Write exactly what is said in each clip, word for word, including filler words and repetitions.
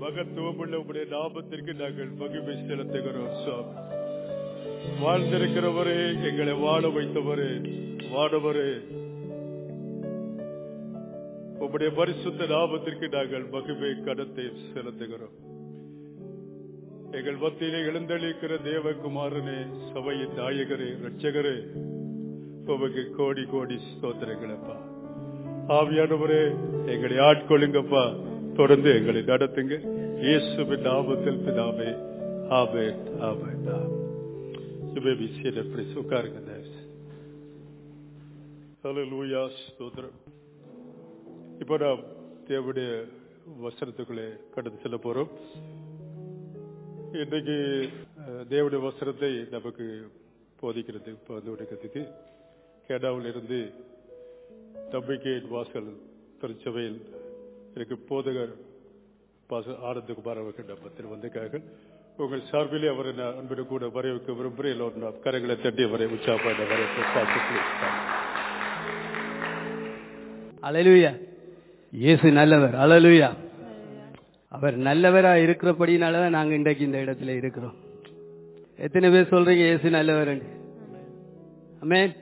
மகத்துவமுள்ள உம்முடைய நாமத்திற்கு நாங்கள் மகிமை செலுத்துகிறோம் சுவாமி. வாழ்ந்திருக்கிறவரே, எங்களை வாழ வைத்தவரே, வாழவரே, உம்முடைய பரிசுத்த நாமத்திற்கு நாங்கள் மகிமை கடத்தை செலுத்துகிறோம். எங்கள் மத்தியிலே எழுந்தளிக்கிற தேவகுமாரனே, சபையின் நாயகரே, இரட்சகரே, உமக்கு கோடி கோடி ஸ்தோத்திரங்களப்பா. ஆவியானவரே, எங்களை ஆட்கொள்ளுங்கப்பா, தொடர்ந்து எங்களை நடத்துங்க. இயேசுவின் நாமத்தில் பிதாவே, ஆமென், ஆமென். உட்காருங்க. ஹல்லேலூயா, ஸ்தோத்திரம். இப்போ நாம் தேவனுடைய வசனத்துக்குள்ளே கடந்து செல்ல போறோம். இன்றைக்கு தேவனுடைய வசனத்தை நமக்கு போதிக்கிறது பகிர்ந்து கேடாவில் இருந்து நம்பிக்கையின் வாசல் திருச்சபையில் எனக்கு போதகர் ஆனந்தகுமார் அவர்கள் நம்ம வந்திருக்கார்கள். உங்கள் சார்பிலே அவரை நான் அன்போடு கூட வரவேற்க விரும்புகிறேன். எல்லோரும் நாம் கரங்களை தட்டி அவரை உற்சாகமான வரவேற்பு. அல்லேலூயா. இயேசு நல்லவர். அல்லேலூயா. அவர் நல்லவரா இருக்கிறபடினாலதான் நாங்க இன்றைக்கு இந்த இடத்துல இருக்கிறோம். எத்தனை பேர் சொல்றீங்க இயேசு நல்லவர்? ஆமென்.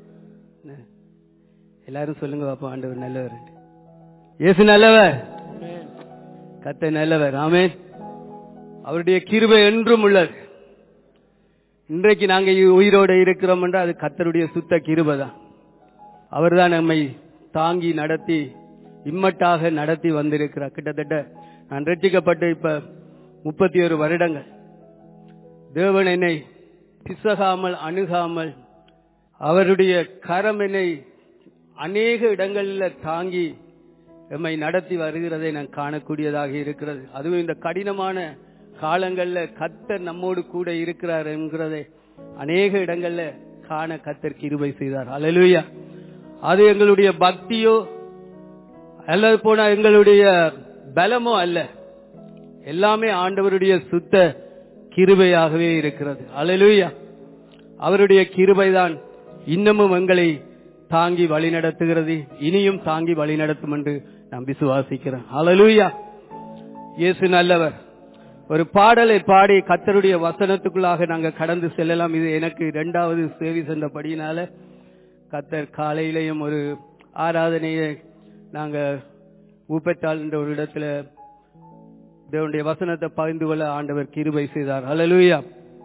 எல்லாரும் சொல்லுங்க பாப்பா, ஆண்டவர் நல்லவர். இயேசு நல்லவர், கர்த்தர் நல்லவர். ஆமென். அவருடைய கிருபை என்றும் உள்ளது. இன்றைக்கு நாங்க உயிரோடு இருக்கிறோம் என்றால் அது கர்த்தருடைய சுத்த கிருபை தான். அவர் தான் நம்மை தாங்கி நடத்தி இம்மட்டாக நடத்தி வந்திருக்கிறார். கிட்டத்தட்ட நான் ரட்சிக்கப்பட்டு இப்ப முப்பத்தி ஒரு வருடங்கள் தேவன் என்னை பிசகாமல் அணுகாமல் அவருடைய கரம் என்னை அநேக இடங்களில் தாங்கி எம்மை நடத்தி வருகிறதை நான் காணக்கூடியதாக இருக்கிறது. அதுவும் இந்த கடினமான காலங்களில் கர்த்தர் நம்மோடு கூட இருக்கிறார் என்கிறதை அநேக இடங்கள்ல காண கர்த்தர் கிருபை செய்தார். அல்லேலூயா. அது எங்களுடைய பக்தியோ அல்லது போனா எங்களுடைய பலமோ அல்ல, எல்லாமே ஆண்டவருடைய சுத்த கிருபையாகவே இருக்கிறது. அல்லேலூயா. அவருடைய கிருபைதான் இன்னமும் எங்களை தாங்கி வழி நடத்துகிறது, இனியும் தாங்கி வழி நடத்தும் என்று நான் விசுவாசிக்கிறேன். அல்லேலூயா. இயேசு நல்லவர். ஒரு பாடலை பாடி கர்த்தருடைய வசனத்துக்குள்ளாக நாங்கள் கடந்து செல்லலாம். இது எனக்கு இரண்டாவது சேவை சென்றபடியினால கர்த்தர் காலையிலேயும் ஒரு ஆராதனையை நாங்க ஊப்பத்தால் என்ற ஒரு இடத்துல தேவனுடைய வசனத்தை பகிர்ந்து கொள்ள ஆண்டவர் கிருபை செய்தார். அல்லேலூயா.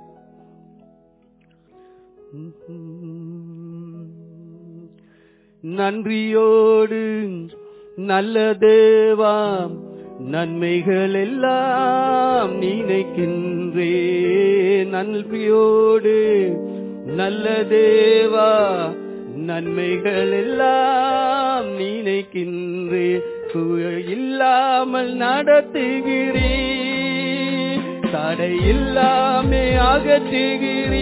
நன்றியோடு நல்ல தேவா, நன்மைகள் எல்லாம் நினைக்கின்றே. நன்றியோடு நல்ல தேவா, நன்மைகள் எல்லாம் நினைக்கின்றே. இல்லாமல் நடத்துகிறீ, தடை இல்லாமே அகற்றுகிறீ.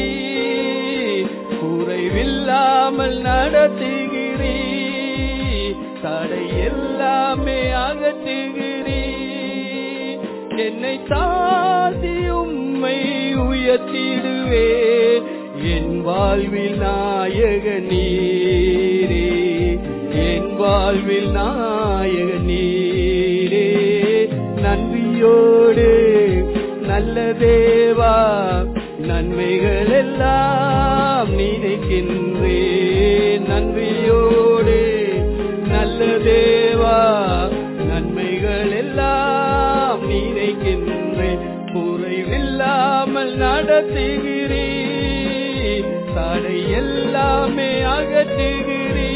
குறைவில்லாமல் நடத்துகிறீ, தடை எல்லாமே அகற்றுகிறீ. என்னை தாழ்த்தி உம்மை உயர்த்திடுவே, என் வாழ்வில் நாயக நீரே, என் வாழ்வில் நாயக நீரே. நன்றியோடு நல்ல தேவா, நன்மைகள் எல்லாம் நினைக்கின்றே. நன்றியோடு நல்ல தேவா, நன்மைகள் எல்லாம் நினைக்கின்றே. குறைவில்லாமல் நடத்துகிறீ, தடை எல்லாமே அகற்றுகிறீ.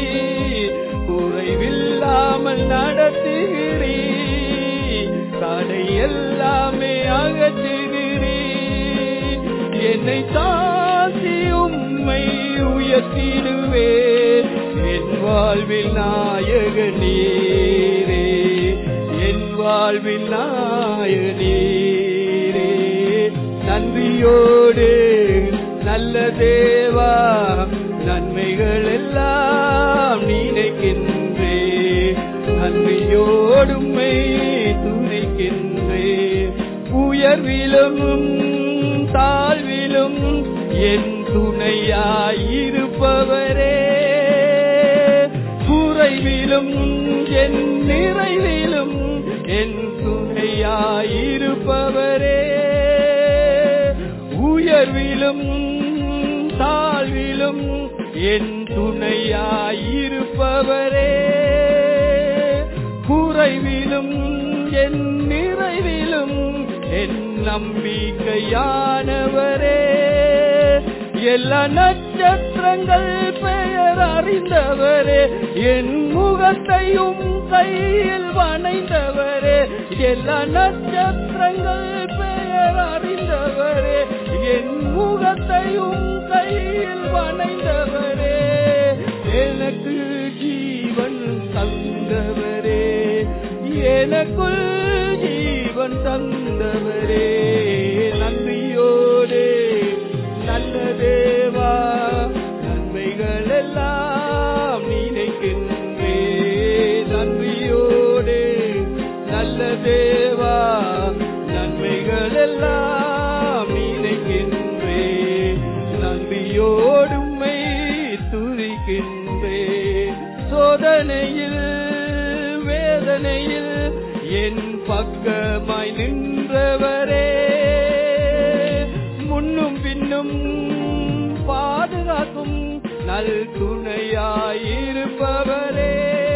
குறைவில்லாமல் நடத்துகிறீ, தடை எல்லாமே அகற்றுகிறீ. என்னை தாழ்த்தி உம்மை உயர்த்திடுவே, என் வாழ்வில் நாயக நீரே, என் வாழ்வில் நாயக நீரே. நன்றியோடு நல்ல தேவா, நன்மைகள் எல்லாம் நினைக்கின்றே. நன்றியோடுமை துதிக்கின்றே. உயர்விலும் தாழ்விலும் என் துணையாயிருப்பவரே. குறைவிலும் என் நிறைவிலும் என் துணையாயிருப்பவரே. உயர்விலும் தாழ்விலும் என் துணையாயிருப்பவரே, குறைவிலும் என் நிறைவிலும் என் நம்பிக்கையானவரே, எல்லா நட்சத்திரங்கள் பெயர் அறிந்தவரே, என் முகத்தையும் கையில் வணைந்தவரே, எல்லா நட்சத்திரங்கள் பெயர் அறிந்தவரே, என் முகத்தையும் கையில் வணைந்தவரே, எனக்கு ஜீவன் தந்தவரே, எனக்குள் ஜீவன் தந்தவரே, நன்றியோடே நல்ல தேவா நன்மைகள் எல்லாம் நினைக்கின்றே, நன்றியோடே நல்ல தேவா நன்மைகள் எல்லாம் நினைக்கின்றே, நன்றியோடுமை துதிக்கின்றே, சோதனையில் வேதனையில் என் பக்கமாய் நின்றவரே, முன்னும் பின்னும் பாதுகாக்கும் நல் துணையாயிருப்பவரே,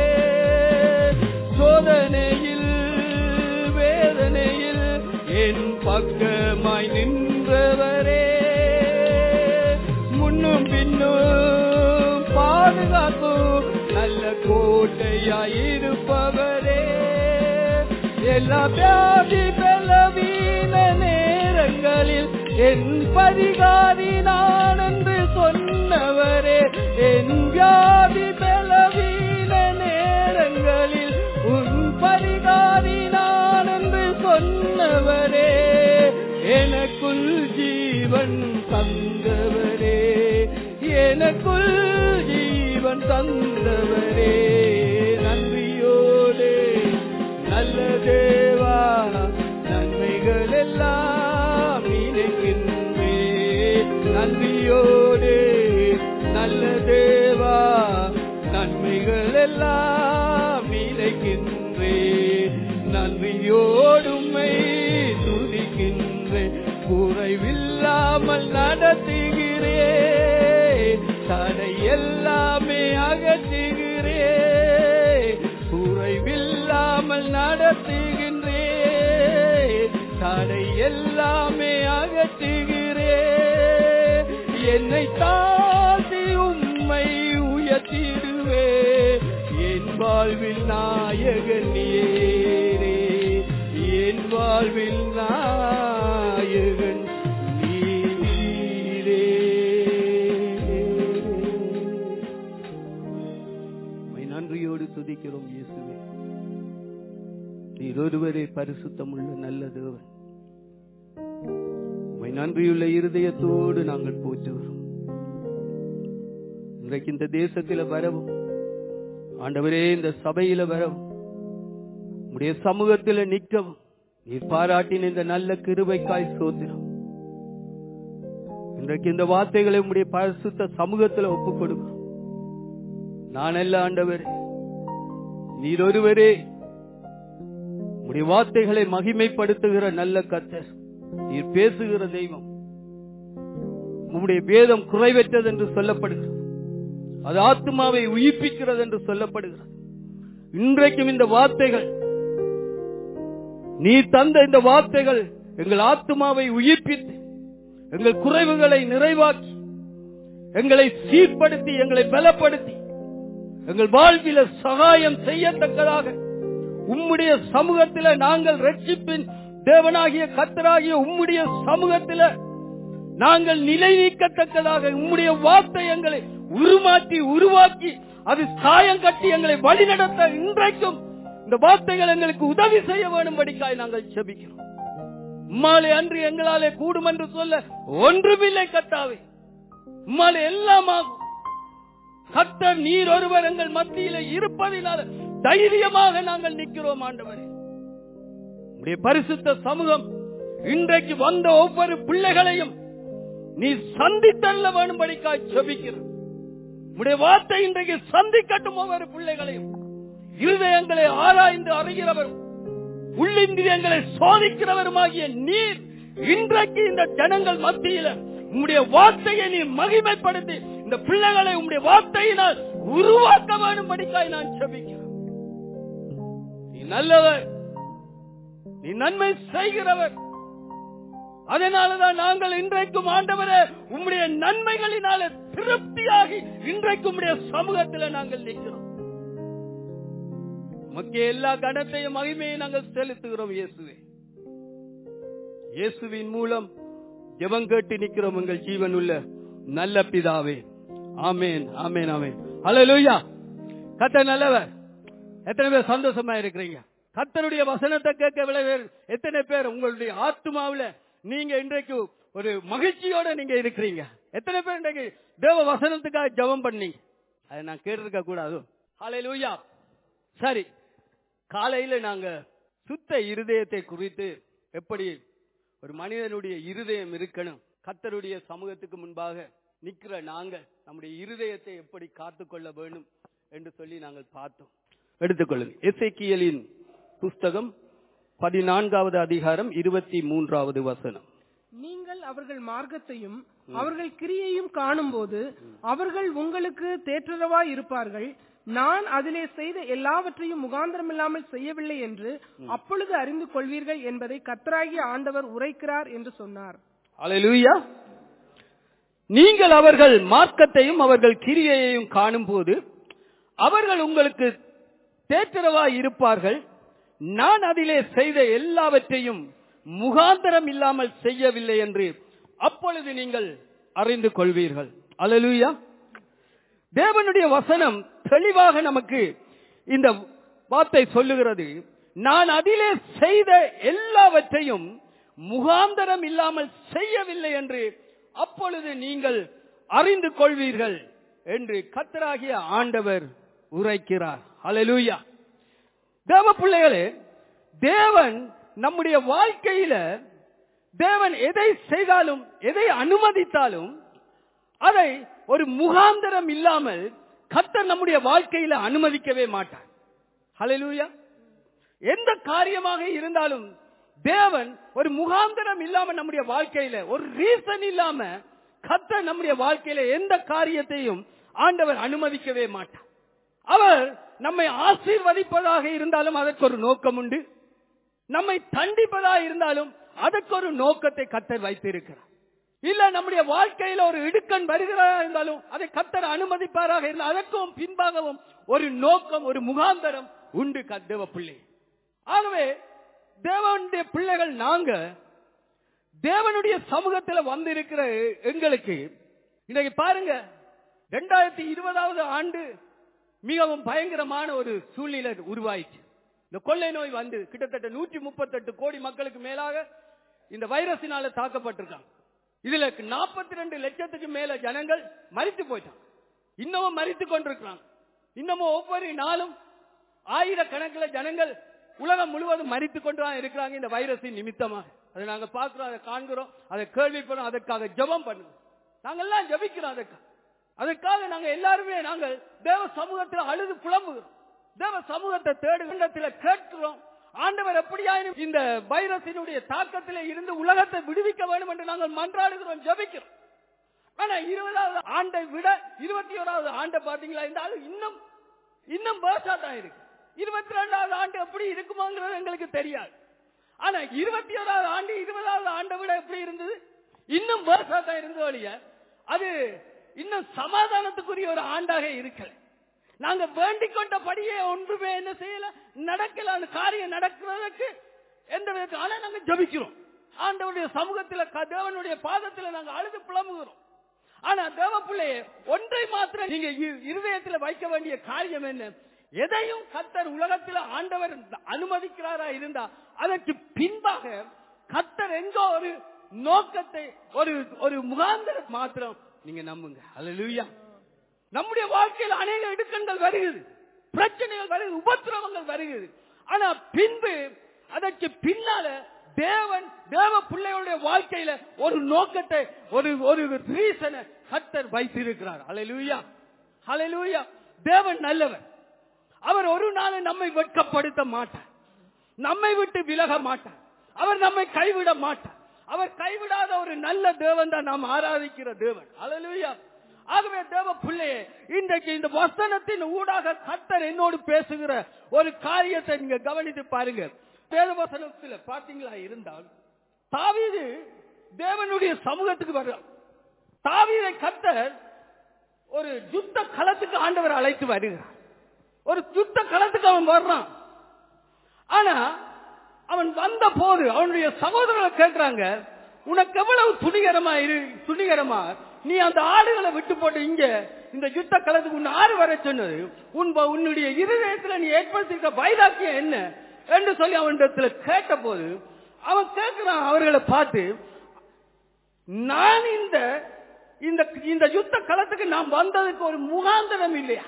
சோதனையில் வேதனையில் என் பக்கமாய் நின்றவரே, முன்னும் பின்னும் பாதுகாக்கும் நல்ல கோட்டையாயிருப்பவரே, எல்லா வியாதி பலவீன நேரங்களில் என் பரிகாரி நான் என்று சொன்னவரே, என் வியாதி பலவீன நேரங்களில் உன் பரிகாரி நான் என்று சொன்னவரே, எனக்குள் ஜீவன் தந்தவரே, எனக்குள் ஜீவன் தந்தவரே, நன்றியோடே நல்ல தேவா நன்மைகள் எல்லாம் நினைக்கின்றே, நன்றியோடே நல்ல தேவா நன்மைகள் எல்லாம் நினைக்கின்றே, நன்றியோடுமை துதிக்கின்றே, குறைவில்லாமல் நடத்துகிறே, தடை எல்லாமே அகற்றுகிறே, குறைவில்லாமல் நடத்துகின்றே, தடை எல்லாமே அகற்றுகிறே, என்னை தாழ்த்தி உம்மை உயர்த்திடுவே, என் வாழ்வில் நாயகன் நீரே, என் வாழ்வில் நாயகன் நீரே. நன்றியோடு துதிக்கிறோம் இயேசுவே, நீர் ஒருவரே பரிசுத்தமுள்ள நல்ல தேவன். உம்மை நன்றியுள்ள இருதயத்தோடு நாங்கள் போற்றுகிறோம். இன்றைக்கு இந்த தேசத்தில வரவும் ஆண்டவரே, இந்த சபையில வரவும் உம்முடைய சமூகத்தில் நிற்கவும் நீர் பாராட்டின இந்த நல்ல கிருபைக்காய் ஸ்தோத்திரம். இன்றைக்கு இந்த வார்த்தைகளை உம்முடைய பரிசுத்த சமூகத்தில் ஒப்புக் கொடுக்கிறோம். நான் அல்ல ஆண்டவரே, நீர் ஒருவரே உம்முடைய வார்த்தைகளை மகிமைப்படுத்துகிற நல்ல கர்த்தர், நீர் பேசுகிற தெய்வம். உம்முடைய வேதம் குறைவற்றது என்று சொல்லப்படுகிறது, அது ஆத்மாவை உயிர்ப்பிக்கிறது என்று சொல்லப்படுகிறது. இன்றைக்கும் இந்த வார்த்தைகள், நீ தந்த இந்த வார்த்தைகள் எங்கள் ஆத்மாவை உயிர்ப்பித்து எங்கள் குறைவுகளை நிறைவாக்கி எங்களை சீர்படுத்தி எங்களை பலப்படுத்தி எங்கள் வாழ்வில சகாயம் செய்யத்தக்கதாக உம்முடைய சமூகத்தில நாங்கள் ரட்சிப்பின் தேவனாகிய கர்த்தராகிய உம்முடைய சமூகத்தில நாங்கள் நிலை நீக்கத்தக்கதாக உம்முடைய வார்த்தை எங்களை உருமாற்றி உருவாக்கி அது சாயம் கட்டி எங்களை வழிநடத்த இன்றைக்கும் இந்த வார்த்தைகள் எங்களுக்கு உதவி செய்ய வேண்டும்படிக்காய் நாங்கள் ஜெபிக்கிறோம். உம்மாலே அன்று எங்களாலே கூடும் என்று சொல்ல ஒன்றுமில்லை கர்த்தாவே, உம்மாலே எல்லாம் ஆகும். கர்த்தர் நீர் ஒருவர் எங்கள் மத்தியில இருப்பதினால தைரியமாக நாங்கள் நிற்கிறோம். ஆண்டவரே, உம்முடைய பரிசுத்த சமூகம் இன்றைக்கு வந்த ஒவ்வொரு பிள்ளைகளையும் நீ சந்தித்தள்ள வேண்டும்படிக்காய் ஜெபிக்கிறோம். உம்முடைய வார்த்தை இன்றைக்கு சந்திக்கட்டும் ஒவ்வொரு பிள்ளைகளையும். இருதயங்களை ஆராய்ந்து அறிகிறவரும் உள்ளிந்திரியங்களை சோதிக்கிறவருமாகிய நீர் இன்றைக்கு இந்த ஜனங்கள் மத்தியில உம்முடைய வார்த்தையை நீ மகிமைப்படுத்தி இந்த பிள்ளைகளை உம்முடைய வார்த்தையினால் உருவாக்க வேண்டும்படிக்காய் நான் ஜெபிக்கிறேன். நீ நல்லவர், நீ நன்மை செய்கிறவர். அதனாலதான் நாங்கள் இன்றைக்கும் ஆண்டவரே உம்முடைய நன்மைகளினால திருப்தியாகி இன்றைக்கு உம்முடைய சமூகத்தில் நாங்கள் நிற்கிறோம். உமக்கே எல்லா கனத்தையும் மகிமையை நாங்கள் செலுத்துகிறோம். இயேசுவே, இயேசுவின் மூலம் ஜெபம் கேட்டு நிற்கிறோம் எங்கள் ஜீவன் உள்ள நல்ல பிதாவே. ஆமேன், ஆமேன், ஆமேன். ஹல்லேலூயா. கர்த்தர் நல்லவர். எத்தனை பேர் சந்தோஷமா இருக்கிறீங்க? கர்த்தருடைய வசனத்தை கேட்க விளைவர் எத்தனை பேர் உங்களுடைய ஆத்துமாவில நீங்க இன்றைக்கு ஒரு மகிழ்ச்சியோட நீங்க இருக்கிறீங்க? எத்தனை பேர் இன்றைக்கு தேவ வசனத்துக்காக ஜெபம் பண்ணீங்க? அதை நான் கேட்டிருக்க கூடாது. ஹல்லேலூயா. சரி, காலையில நாங்க சுத்த இருதயத்தை குறித்து எப்படி ஒரு மனிதனுடைய இருதயம் இருக்கணும், கர்த்தருடைய சமூகத்துக்கு முன்பாக நிக்கிற நாங்கள் நம்முடைய இருதயத்தை எப்படி காத்துக்கொள்ள வேண்டும் என்று சொல்லி நாங்கள் பார்த்தோம். எடுத்துக்கொள்ளுங்க எசேக்கியேலின் புஸ்தகம் பதினான்காவது அதிகாரம் இருபத்தி மூன்றாவது வசனம். நீங்கள் அவர்கள் மார்க்கத்தையும் அவர்கள் கிரியையும் காணும் போது அவர்கள் உங்களுக்கு தேற்றரவாய் இருப்பார்கள். நான் அதிலே செய்த எல்லாவற்றையும் முகாந்திரம் இல்லாமல் செய்யவில்லை என்று அப்பொழுது அறிந்து கொள்வீர்கள் என்பதை கர்த்தராகிய ஆண்டவர் உரைக்கிறார் என்று சொன்னார். அல்லேலூயா. நீங்கள் அவர்கள் மார்க்கத்தையும் அவர்கள் கிரியையையும் காணும் போது அவர்கள் உங்களுக்கு தேற்றரவாய் இருப்பார்கள். நான் அதிலே செய்த எல்லாவற்றையும் முகாந்தரம் இல்லாமல் செய்யவில்லை என்று அப்பொழுது நீங்கள் அறிந்து கொள்வீர்கள். அல்லேலூயா. தேவனுடைய வசனம் தெளிவாக நமக்கு இந்த வார்த்தை சொல்லுகிறது. நான் அதிலே செய்த எல்லாவற்றையும் முகாந்தரம் இல்லாமல் செய்யவில்லை என்று அப்பொழுது நீங்கள் அறிந்து கொள்வீர்கள் என்று கர்த்தராகிய ஆண்டவர் உரைக்கிறார். அல்லேலூயா. தேவ பிள்ளைகளே, தேவன் நம்முடைய வாழ்க்கையில தேவன் எதை செய்தாலும் எதை அனுமதித்தாலும் அதை ஒரு முகாந்தரம் இல்லாமல் கர்த்தர் நம்முடைய வாழ்க்கையில அனுமதிக்கவே மாட்டார். ஹல்லேலூயா. எந்த காரியமாக இருந்தாலும் தேவன் ஒரு முகாந்தரம் இல்லாம நம்முடைய வாழ்க்கையில ஒரு ரீசன் இல்லாம கர்த்தர் நம்முடைய வாழ்க்கையில எந்த காரியத்தையும் ஆண்டவர் அனுமதிக்கவே மாட்டார். அவர் நம்மை ஆசீர்வதிப்பதாக இருந்தாலும் அதற்கு ஒரு நோக்கம் உண்டு. நம்மை தண்டிப்பதாக இருந்தாலும் அதற்கு ஒரு நோக்கத்தை கர்த்தர் வைத்திருக்கிறார். இல்ல நம்முடைய வாழ்க்கையில ஒரு இடுக்கண் வருகிறதா இருந்தாலும் அதை கர்த்தர் அனுமதிப்பாராக இருந்தால் அதற்கும் பின்பாகவும் ஒரு நோக்கம், ஒரு முகாந்தரம் உண்டு. தேவ பிள்ளை, ஆகவே தேவனுடைய பிள்ளைகள் நாங்க தேவனுடைய சமூகத்தில் வந்திருக்கிற எங்களுக்கு இன்னைக்கு பாருங்க, இரண்டாயிரத்தி இருபதாவது ஆண்டு மிகவும் பயங்கரமான ஒரு சூழ்நிலை உருவாயிச்சு. இந்த கொள்ளை நோய் வந்து கிட்டத்தட்ட நூற்றி முப்பத்தி எட்டு கோடி மக்களுக்கு மேலாக இந்த வைரஸினால தாக்கப்பட்டிருக்காங்க. இதுல நாற்பத்தி ரெண்டு லட்சத்துக்கு மேல ஜனங்கள் மரித்து போயிட்டாங்க. இன்னமும் மரித்து கொண்டிருக்கிறாங்க. இன்னமும் ஒவ்வொரு நாளும் ஆயிரக்கணக்கில் ஜனங்கள் உலகம் முழுவதும் மரித்து கொண்டுதான் இருக்கிறாங்க இந்த வைரஸின் நிமித்தமாக. அதை நாங்க பார்க்கிறோம், அதை காண்கிறோம், அதை கேள்விப்படுறோம். அதற்காக ஜெபம் பண்ணுவோம். நாங்கள் எல்லாம் ஜெபிக்கிறோம். அதற்காக அதற்காக நாங்க எல்லாருமே நாங்கள் தேவ சமூகத்தில் அழுது புலம்புகிறோம். தேவ சமூகத்தை தேடுகின்றத்தில் கேட்கிறோம். ஆண்டவர் எப்படியாயினும் இந்த வைரஸினுடைய தாக்கத்திலே இருந்து உலகத்தை விடுவிக்க வேண்டும் என்று நாங்கள் மன்றாடுகிறோம், ஜெபிக்கிறோம். ஆனா இருபதாவது ஆண்டை விட இருபத்தி ஓராவது ஆண்டை பாத்தீங்களா, இந்த ஆளு இன்னும் இன்னும் பேசா தான் இருக்கு. இருபத்தி ரெண்டாவது ஆண்டு எப்படி இருக்குமாங்கிறது எங்களுக்கு தெரியாது. ஆனா இருபத்தி ஓராவது ஆண்டு இருபதாவது ஆண்டை விட எப்படி இருந்தது, இன்னும் பேசா தான் இருந்தது ஒழிய அது இன்னும் சமாதானத்துக்குரிய ஒரு ஆண்டாக இருக்கல. நாங்க வேண்டிக் கொண்டபடியே ஒன்றுமே என்ன செய்யல, நடக்கல. அந்த காரியம் நடக்கிறதுக்கு எந்த விதத்தில் ஆனா நாங்க ஜெபிக்கிறோம். ஆண்டவருடைய சமூகத்தில் தேவனுடைய பாதத்தில் நாங்க அழுது புலம்புகிறோம். ஆனா தேவ பிள்ளையே, ஒன்றை மாத்திரம் நீங்க இருதயத்தில் வைக்க வேண்டிய காரியம் என்ன, எதையும் கர்த்தர் உலகத்தில் ஆண்டவர் அனுமதிக்கிறாரா இருந்தா அதற்கு பின்பாக கர்த்தர் எங்கோ ஒரு நோக்கத்தை, ஒரு ஒரு முகாந்தரம் மாத்திரம் நீங்க நம்புங்க. அல்லேலூயா. நம்முடைய வாழ்க்கையில் அநேக இடுக்கண்கள் வருகிறது, பிரச்சனைகள் வருகிறது, உபத்திரவங்கள் வருகிறது. ஆனா பின்பு அதற்கு பின்னால தேவன் தேவ பிள்ளைகளுடைய வாழ்க்கையில ஒரு நோக்கத்தை, ஒரு ஒரு ரீசனை கர்த்தர் வைத்திருக்கிறார். அல்லேலூயா, அல்லேலூயா. தேவன் நல்லவர். அவர் ஒரு நாள் நம்மை வெட்கப்படுத்த மாட்டார், நம்மை விட்டு விலக மாட்டார், அவர் நம்மை கைவிட மாட்டார். அவர் கைவிடாத ஒரு நல்ல தேவன் தான் நாம் ஆராதிக்கிற தேவன். அல்லேலூயா. ஆகவே தேவ பிள்ளையே, இன்றைக்கு இந்த வசனத்தின் ஊடாக கர்த்தர் என்னோடு பேசுகிற ஒரு காரியத்தை நீங்க கவனித்து பாருங்க. வேத வசனத்தில் பாத்தீங்களா இருந்தால் தாவீது தேவனுடைய சமூகத்துக்கு வர்றார். தாவீதை கர்த்தர் ஒரு யுத்த களத்துக்கு ஆண்டவர் அழைத்து வருகிறார். ஒரு யுத்த களத்துக்கு அவன் வர்றான். ஆனா அவன் வந்த போது அவனுடைய சகோதரர்கள் கேட்கிறாங்க, உனக்கு எவ்வளவு துணிகரமா இரு துணிகரமா நீ அந்த ஆடுகளை விட்டு போட்டு இங்க இந்த யுத்த களத்துக்கு உன் ஆறு வர சொன்னது, உன் உன்னுடைய இருதயத்துல நீ ஏற்படுத்திருக்க வைராக்கியம் என்ன என்று சொல்லி அவனிடத்துல கேட்ட போது அவன் கேட்கிறான் அவர்களை பார்த்து, நான் இந்த இந்த யுத்த களத்துக்கு நான் வந்ததுக்கு ஒரு முகாந்தரம் இல்லையா?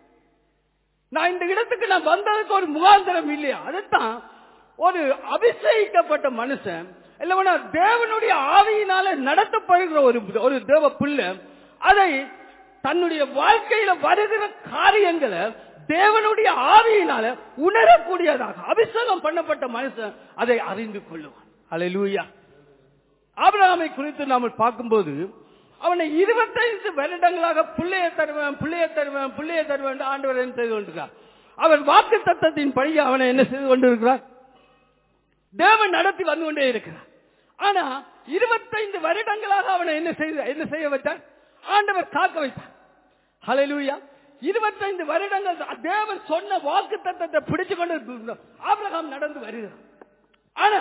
நான் இந்த இடத்துக்கு நான் வந்ததுக்கு ஒரு முகாந்தரம் இல்லையா? அதுதான் ஒரு அபிஷேகிக்கப்பட்ட மனுஷன் இல்லவனா தேவனுடைய ஆவியினால நடத்தப்படுகிற ஒரு ஒரு தேவ பிள்ளை அதை தன்னுடைய வாழ்க்கையில வருகிற காரியங்களை தேவனுடைய ஆவியினால உணரக்கூடியதாக அபிஷேகம் பண்ணப்பட்ட மனுஷன் அதை அறிந்து கொள்ளுவான். அல்லேலூயா. ஆபிரகாமை குறித்து நாம் பார்க்கும்போது அவனை இருபத்தைந்து வருடங்களாக பிள்ளைய தருவேன் பிள்ளைய தருவேன் பிள்ளைய தருவேன் ஆண்டவர் என்ன செய்து கொண்டிருக்கிறார். அவர் வாக்கு தத்தத்தின் படி அவனை என்ன செய்து கொண்டிருக்கிறார்? தேவன் நடத்தி வந்து கொண்டே இருக்கிறார். ஆனா இருபத்தைந்து வருடங்களாக அவனை என்ன செய்ய என்ன செய்ய வைத்தார்? ஆண்டவர் காக்க வைத்தார். ஹல்லேலூயா. இருபத்தைந்து வருடங்கள் தேவன் சொன்ன வாக்கு தத்தத்தை பிடிச்சு கொண்டு ஆபிரகாம் நடந்து வருகிறார். ஆனா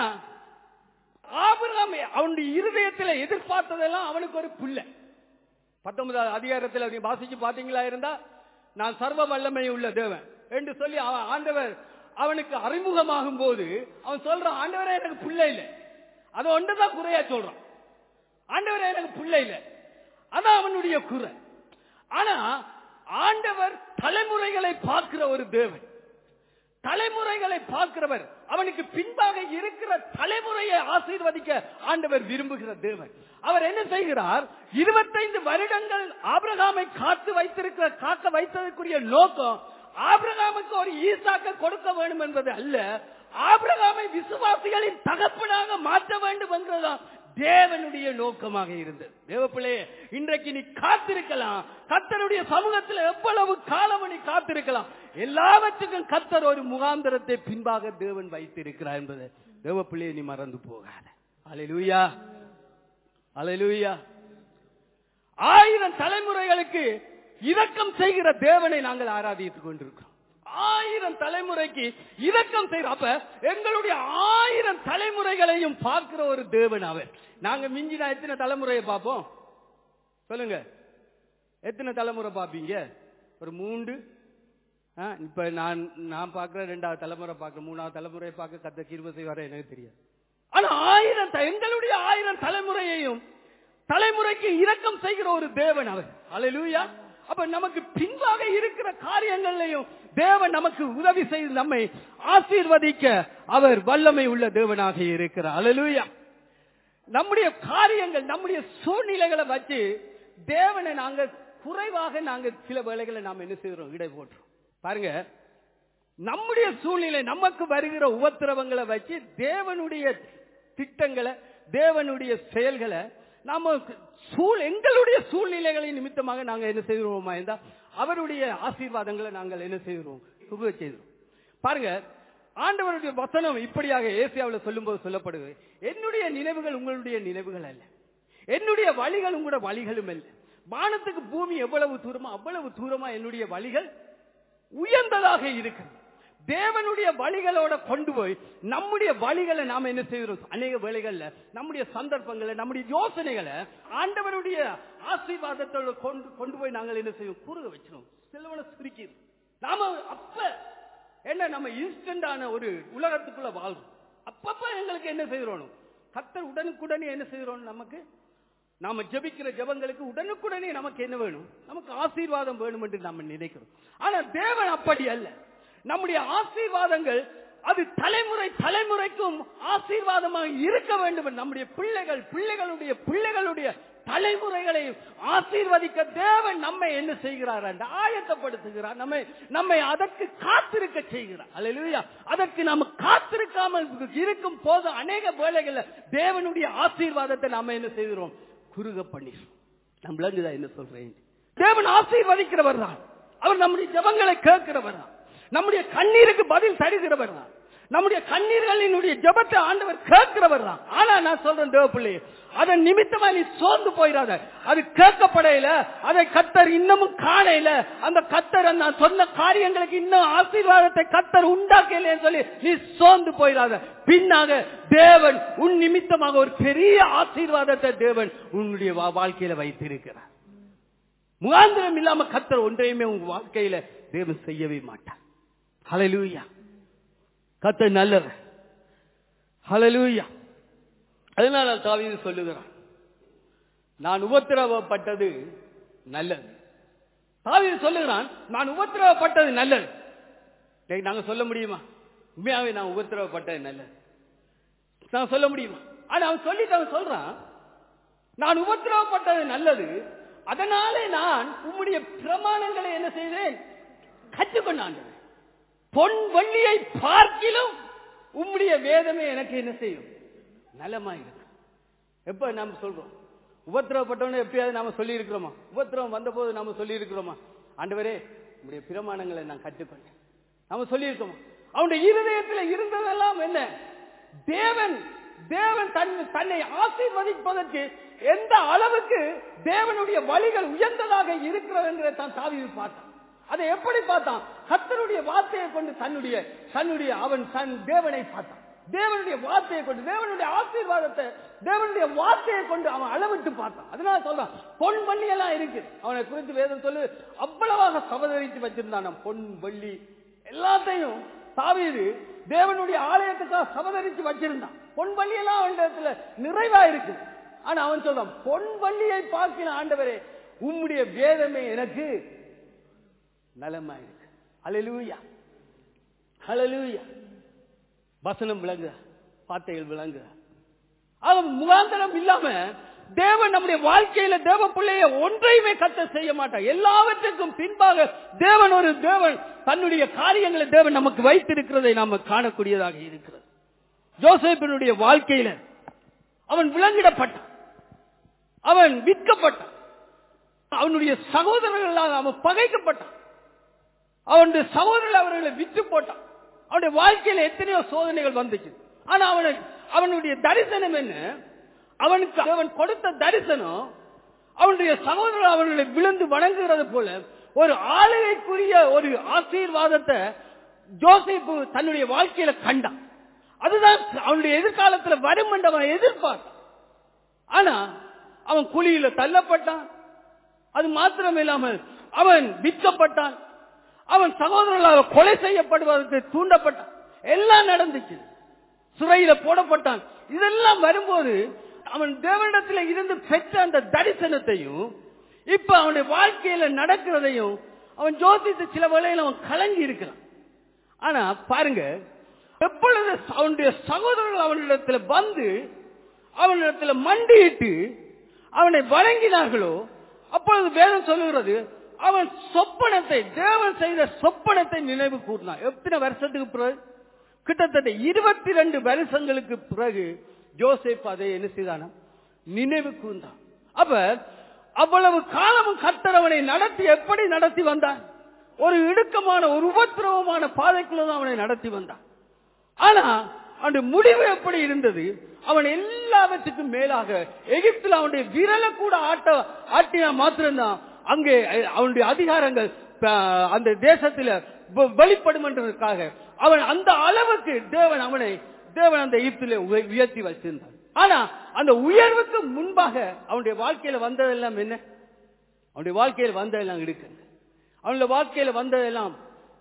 ஆபிரகாம் அவனுடைய இருதயத்தில் எதிர்பார்த்ததெல்லாம் அவனுக்கு ஒரு பிள்ளை. பத்தொன்பதாவது அதிகாரத்தில் நீ வாசிச்சு பாத்தீங்களா இருந்தா, நான் சர்வ வல்லமை உள்ள தேவன் என்று சொல்லி ஆண்டவர் அவனுக்கு அறிமுகமாகும் போது அவன் சொல்றான், ஆண்டவரே எனக்கு பிள்ளை இல்லை. அது ஒன்றுதான் குறையா சொல்றான். ஆண்டவரே எனக்கு பிள்ளை இல்லை, அதான் அவனுடைய குறை. ஆனா ஆண்டவர் தலைமுறைகளை பார்க்கிற ஒரு தேவன், தலைமுறைகளை பார்க்கிறவர். அவனுக்கு பின்பாக இருக்கிற தலைமுறையை ஆசீர்வதிக்க ஆண்டவர் விரும்புகிற தேவன். அவர் என்ன செய்கிறார்? இருபத்தைந்து வருடங்கள் ஆபிரகாமை காத்து வைத்திருக்கிற காக்க வைத்ததற்குரிய நோக்கம் ஆபிரகாமுக்கு ஒரு ஈசாக்க கொடுக்க வேண்டும் என்பது அல்ல, ஆபிரகாமை விசுவாசிகளின் தகப்பனாக மாற்ற வேண்டும் என்றுதான் தேவனுடைய நோக்கமாக இருந்தது. தேவப்பிள்ளையே, இன்றைக்கு நீ காத்திருக்கலாம். கர்த்தருடைய சமூகத்தில் எவ்வளவு காலம் நீ காத்திருக்கலாம். எல்லாவற்றுக்கும் கர்த்தர் ஒரு முகாந்தரத்தை பின்பாக தேவன் வைத்திருக்கிறார் என்பது தேவப்பிள்ளையை நீ மறந்து போகாத. அல்லேலூயா, அல்லேலூயா. ஆயிரம் தலைமுறைகளுக்கு இரக்கம் செய்கிற தேவனை நாங்கள் ஆராதித்துக் கொண்டிருக்கிறோம். ஆயிரம் தலைமுறைக்கு இரக்கம் செய்கிற, அப்ப எங்களுடைய ஆயிரம் தலைமுறைகளையும் பார்க்கிற ஒரு தேவன் அவர். நாங்க மிஞ்சினா எத்தனை தலைமுறையை பார்ப்போம் சொல்லுங்க? எத்தனை தலைமுறை பார்ப்பீங்க? ஒரு மூன்று. இப்ப நான் நான் பார்க்கிற ரெண்டாவது தலைமுறை பார்க்க, மூணாவது தலைமுறை பார்க்க கத்த கிருபை செய்வார எனக்கு தெரியாது. ஆனா ஆயிரம் எங்களுடைய ஆயிரம் தலைமுறையையும் தலைமுறைக்கு இரக்கம் செய்கிற ஒரு தேவன் அவர். அல்லேலூயா. அப்ப நமக்கு பின்பாக இருக்கிற காரியங்களையும் தேவன் நமக்கு உதவி செய்து நம்மை ஆசீர்வதிக்க அவர் வல்லமை உள்ள தேவனாக இருக்கிறார். அல்லேலூயா. நம்முடைய காரியங்கள் நம்முடைய சூழ்நிலைகளை வச்சு தேவனை நாங்கள் குறைவாக நாங்கள் சில வேளைகளை நாம் என்ன செய்கிறோம்? இடை போடுறோம். பாருங்க, நம்முடைய சூழ்நிலை நமக்கு வருகிற உபத்திரவங்களை வச்சு தேவனுடைய திட்டங்களை தேவனுடைய செயல்களை நாம எங்களுடைய சூழ்நிலைகளை நிமித்தமாக நாங்கள் என்ன செய்கிறோமா இருந்தா அவருடைய ஆசீர்வாதங்களை நாங்கள் என்ன செய்கிறோம்? சுக செய்கிறோம். பாருங்க, ஆண்டவருடைய வசனம் இப்படியாக ஏசியாவில் சொல்லும் போது சொல்லப்படுது, என்னுடைய நினைவுகள் உங்களுடைய நினைவுகள் அல்ல, என்னுடைய வழிகள் உங்களுடைய வழிகளும் அல்ல. வானத்துக்கு பூமி எவ்வளவு தூரமா அவ்வளவு தூரமா என்னுடைய வழிகள் உயர்ந்ததாக இருக்கு. தேவனுடைய வழிகளோட கொண்டு போய் நம்முடைய வழிகளை நாம என்ன செய்கிறோம்? அநேக வேளைகள்ல நம்முடைய சந்தர்ப்பங்களை நம்முடைய யோசனைகளை ஆண்டவருடைய ஆசீர்வாதத்தோட கொண்டு கொண்டு போய் நாங்கள் என்ன செய்வோம்? குறுக வச்சிருவோம், சிலவனை சுருக்கி. நாம அப்ப என்ன, நம்ம இன்ஸ்டன்டான ஒரு உலகத்துக்குள்ள வாழ்றோம். அப்பப்ப எங்களுக்கு என்ன செய்கிறோம்? கர்த்தர் உடனுக்குடனே என்ன செய்கிறோம்? நமக்கு நாம ஜெபிக்கிற ஜெபங்களுக்கு உடனுக்குடனே நமக்கு என்ன வேணும்? நமக்கு ஆசீர்வாதம் வேணும் என்று நாம நினைக்கிறோம். ஆனா தேவன் அப்படி அல்ல. நம்முடைய ஆசீர்வாதங்கள் அது தலைமுறை தலைமுறைக்கும் ஆசீர்வாதமாக இருக்க வேண்டும். நம்முடைய பிள்ளைகள் பிள்ளைகளுடைய பிள்ளைகளுடைய தலைமுறைகளையும் ஆசீர்வதிக்க தேவன் நம்மை என்ன செய்கிறார் என்று ஆயத்தப்படுத்துகிறார். நம்மை நம்மை அதற்கு காத்திருக்க செய்கிறார். அல்லேலூயா. அதற்கு நாம் காத்திருக்காமல் இருக்கும் போது அநேக வேளைகளில் தேவனுடைய ஆசீர்வாதத்தை நாம என்ன செய்கிறோம்? குறுக பண்ணிடுறோம். நம்ம விளங்குதா என்ன சொல்றேன்? தேவன் ஆசீர்வதிக்கிறவர் தான். அவர் நம்முடைய ஜெபங்களை கேட்கிறவர் தான். நம்முடைய கண்ணீருக்கு பதில் தருகிறவர் தான். நம்முடைய கண்ணீர்களினுடைய ஜெபத்தை ஆண்டவர் கேட்கிறவர் தான். ஆனா நான் சொல்றேன் தேவ பிள்ளையே, அதன் நிமித்தமா நீ சோர்ந்து போயிடாத. அது கேட்கப்படையில, அதை கர்த்தர் இன்னமும் காணையில, அந்த கர்த்தர் நான் சொன்ன காரியங்களுக்கு இன்னும் ஆசீர்வாதத்தை கர்த்தர் உண்டாக்கலைன்னு சொல்லி நீ சோர்ந்து போயிடாத. பின்னாக தேவன் உன் நிமித்தமாக ஒரு பெரிய ஆசீர்வாதத்தை தேவன் உன்னுடைய வாழ்க்கையில வைத்திருக்கிறார். முகாந்திரம் இல்லாம கர்த்தர் ஒன்றையுமே உங்க வாழ்க்கையில தேவன் செய்யவே மாட்டார். ஹல்லேலூயா. கர்த்தர் நல்லவர். ஹல்லேலூயா. அதனால தாவீது சொல்லுகிறான், நான் உபத்திரவப்பட்டது நல்லது. தாவீது சொல்லுகிறான், நான் உபத்திரவப்பட்டது நல்லது. நாங்க சொல்ல முடியுமா? உண்மையாவே நான் உபத்திரவப்பட்டது நல்லது நான் சொல்ல முடியுமா? ஆனா அவன் சொல்லிட்டு அவன் சொல்றான், நான் உபத்திரவப்பட்டது நல்லது, அதனாலே நான் உம்முடைய பிரமாணங்களை என்ன செய்தேன்? கற்றுக்கொண்டான். பொன் வெள்ளியை பார்க்கிலும் உம்முடைய வேதமே எனக்கு என்ன செய்யும்? நலமாயிருக்கு. எப்ப நாம சொல்றோம் உபத்திரவப்பட்டவனே? எப்பயாவது நாம சொல்லி இருக்கிறோமா? உபத்திரவம் வந்த போது நாம சொல்லி இருக்கிறோமா, ஆண்டவரே உம்முடைய பிரமாணங்களை நான் கற்றுக்கொண்டேன்? நாம சொல்லி இருக்கோமா? அவனுடைய இருதயத்தில் இருந்ததெல்லாம் என்ன? தேவன் தேவன் தன்னை ஆசீர்வதிப்பதற்கு எந்த அளவுக்கு தேவனுடைய வழிகள் உயர்ந்ததாக இருக்கிறது என்கிற தான் தாவீது பார்த்தான். அதை எப்படி பார்த்தான்? கர்த்தருடைய வார்த்தையை கொண்டு தன்னுடைய தன்னுடைய அவன் தன் தேவனை பார்த்தான். தேவனுடைய வார்த்தையை கொண்டு, தேவனுடைய ஆசீர்வாதத்தை தேவனுடைய வார்த்தையை கொண்டு அவன் அளவிட்டு பார்த்தான். அதனால சொல்றான், பொன் வெள்ளி எல்லாம் இருக்கு அவனை குறித்து வேதம் சொல்லு. அவ்வளவாக சபதரித்து வச்சிருந்தான். பொன் வெள்ளி எல்லாத்தையும் தாவீது தேவனுடைய ஆலயத்துக்காக சபதரித்து வச்சிருந்தான். பொன் வெள்ளி எல்லாம் அவனிடத்துல நிறைவா இருக்கு. ஆனா அவன் சொல்றான், பொன் வெள்ளியை பார்க்கிற ஆண்டவரே உம்முடைய வேதமே எனக்கு நலமா இருக்கு. ஹல்லேலூயா. ஹல்லேலூயா. வசனம் விளங்குக, வார்த்தைகள் விளங்குக. அவன் முகாந்தரம் இல்லாம தேவன் நம்முடைய வாழ்க்கையில தேவ பிள்ளைய ஒன்றையுமே கர்த்தர் செய்ய மாட்டார். எல்லாவற்றுக்கும் பின்பாக தேவன் ஒரு தேவன் தன்னுடைய காரியங்களை தேவன் நமக்கு வைத்திருக்கிறதை நாம காணக்கூடியதாக இருக்கிறது. யோசேப்பினுடைய வாழ்க்கையில அவன் விலங்கிடப்பட்டான், அவன் விற்கப்பட்டான், அவனுடைய சகோதரர்களால் அவன் பகைக்கப்பட்டான், அவனுடைய சகோதரர்கள் அவர்களை விற்று போட்டான். அவனுடைய வாழ்க்கையில எத்தனையோ சோதனைகள் வந்துச்சு. ஆனா அவனை அவனுடைய தரிசனம் என்ன? அவனுக்கு அவன் கொடுத்த தரிசனம் அவனுடைய சகோதரர் அவர்களை விழுந்து வணங்குகிறது போல ஒரு ஆளுகைக்குரிய ஒரு ஆசீர்வாதத்தை யோசேப்பு தன்னுடைய வாழ்க்கையில கண்டான். அதுதான் அவனுடைய எதிர்காலத்தில் வரும் என்று அவன் எதிர்பார்த்தான். ஆனா அவன் குழியில தள்ளப்பட்டான். அது மாத்திரம் இல்லாமல் அவன் விற்கப்பட்டான், அவன் சகோதரர்களால் கொலை செய்யப்படுவதற்கு தூண்டப்பட்டான். எல்லாம் நடந்துச்சு. சிறையில போடப்பட்டான். இதெல்லாம் வரும்போது அவன் தேவனிடத்தில் இருந்து பெற்ற அந்த தரிசனத்தையும் இப்ப அவனுடைய வாழ்க்கையில நடக்கிறதையும் அவன் யோசித்து சில வேளையில் அவன் கலங்கி இருக்கிறான். ஆனா பாருங்க, எப்பொழுது அவனுடைய சகோதரர்கள் அவனிடத்துல வந்து அவனிடத்துல மண்டியிட்டு அவனை வணங்கினார்களோ அப்பொழுது வேதம் சொல்லுகிறது, அவன் சொப்பனத்தை, தேவன் செய்த சொப்பனத்தை நினைவு கூர்ந்தான். எத்தனை வருஷத்துக்கு பிறகு? கிட்டத்தட்ட இருபத்தி ரெண்டு வருஷங்களுக்கு பிறகு யோசேப்பு அதை என்ன செய்தான? நினைவு கூர்ந்தான். அப்ப அவ்வளவு காலமும் கர்த்தர் அவனை நடத்தி எப்படி நடத்தி வந்தான்? ஒரு இடுக்கமான ஒரு உபத்திரவமான பாதைக்குள்ள அவனை நடத்தி வந்தான். ஆனா அந்த முடிவு எப்படி இருந்தது? அவன் எல்லாவற்றுக்கும் மேலாக எகிப்தில் அவனுடைய விரலை கூட ஆட்ட ஆட்டினா மாத்திரம்தான் அங்கே அவனுடைய அதிகாரங்கள் அந்த தேசத்தில் வெளிப்படும் என்றதற்காக அவன் அந்த அளவுக்கு தேவன் அவனை தேவன் அந்த எகிப்திலே உயர்த்தி வச்சிருந்தான். ஆனா அந்த உயர்வுக்கு முன்பாக அவனுடைய வாழ்க்கையில வந்ததெல்லாம் என்ன? அவனுடைய வாழ்க்கையில் வந்ததெல்லாம் இருக்கு. அவனுடைய வாழ்க்கையில வந்ததெல்லாம்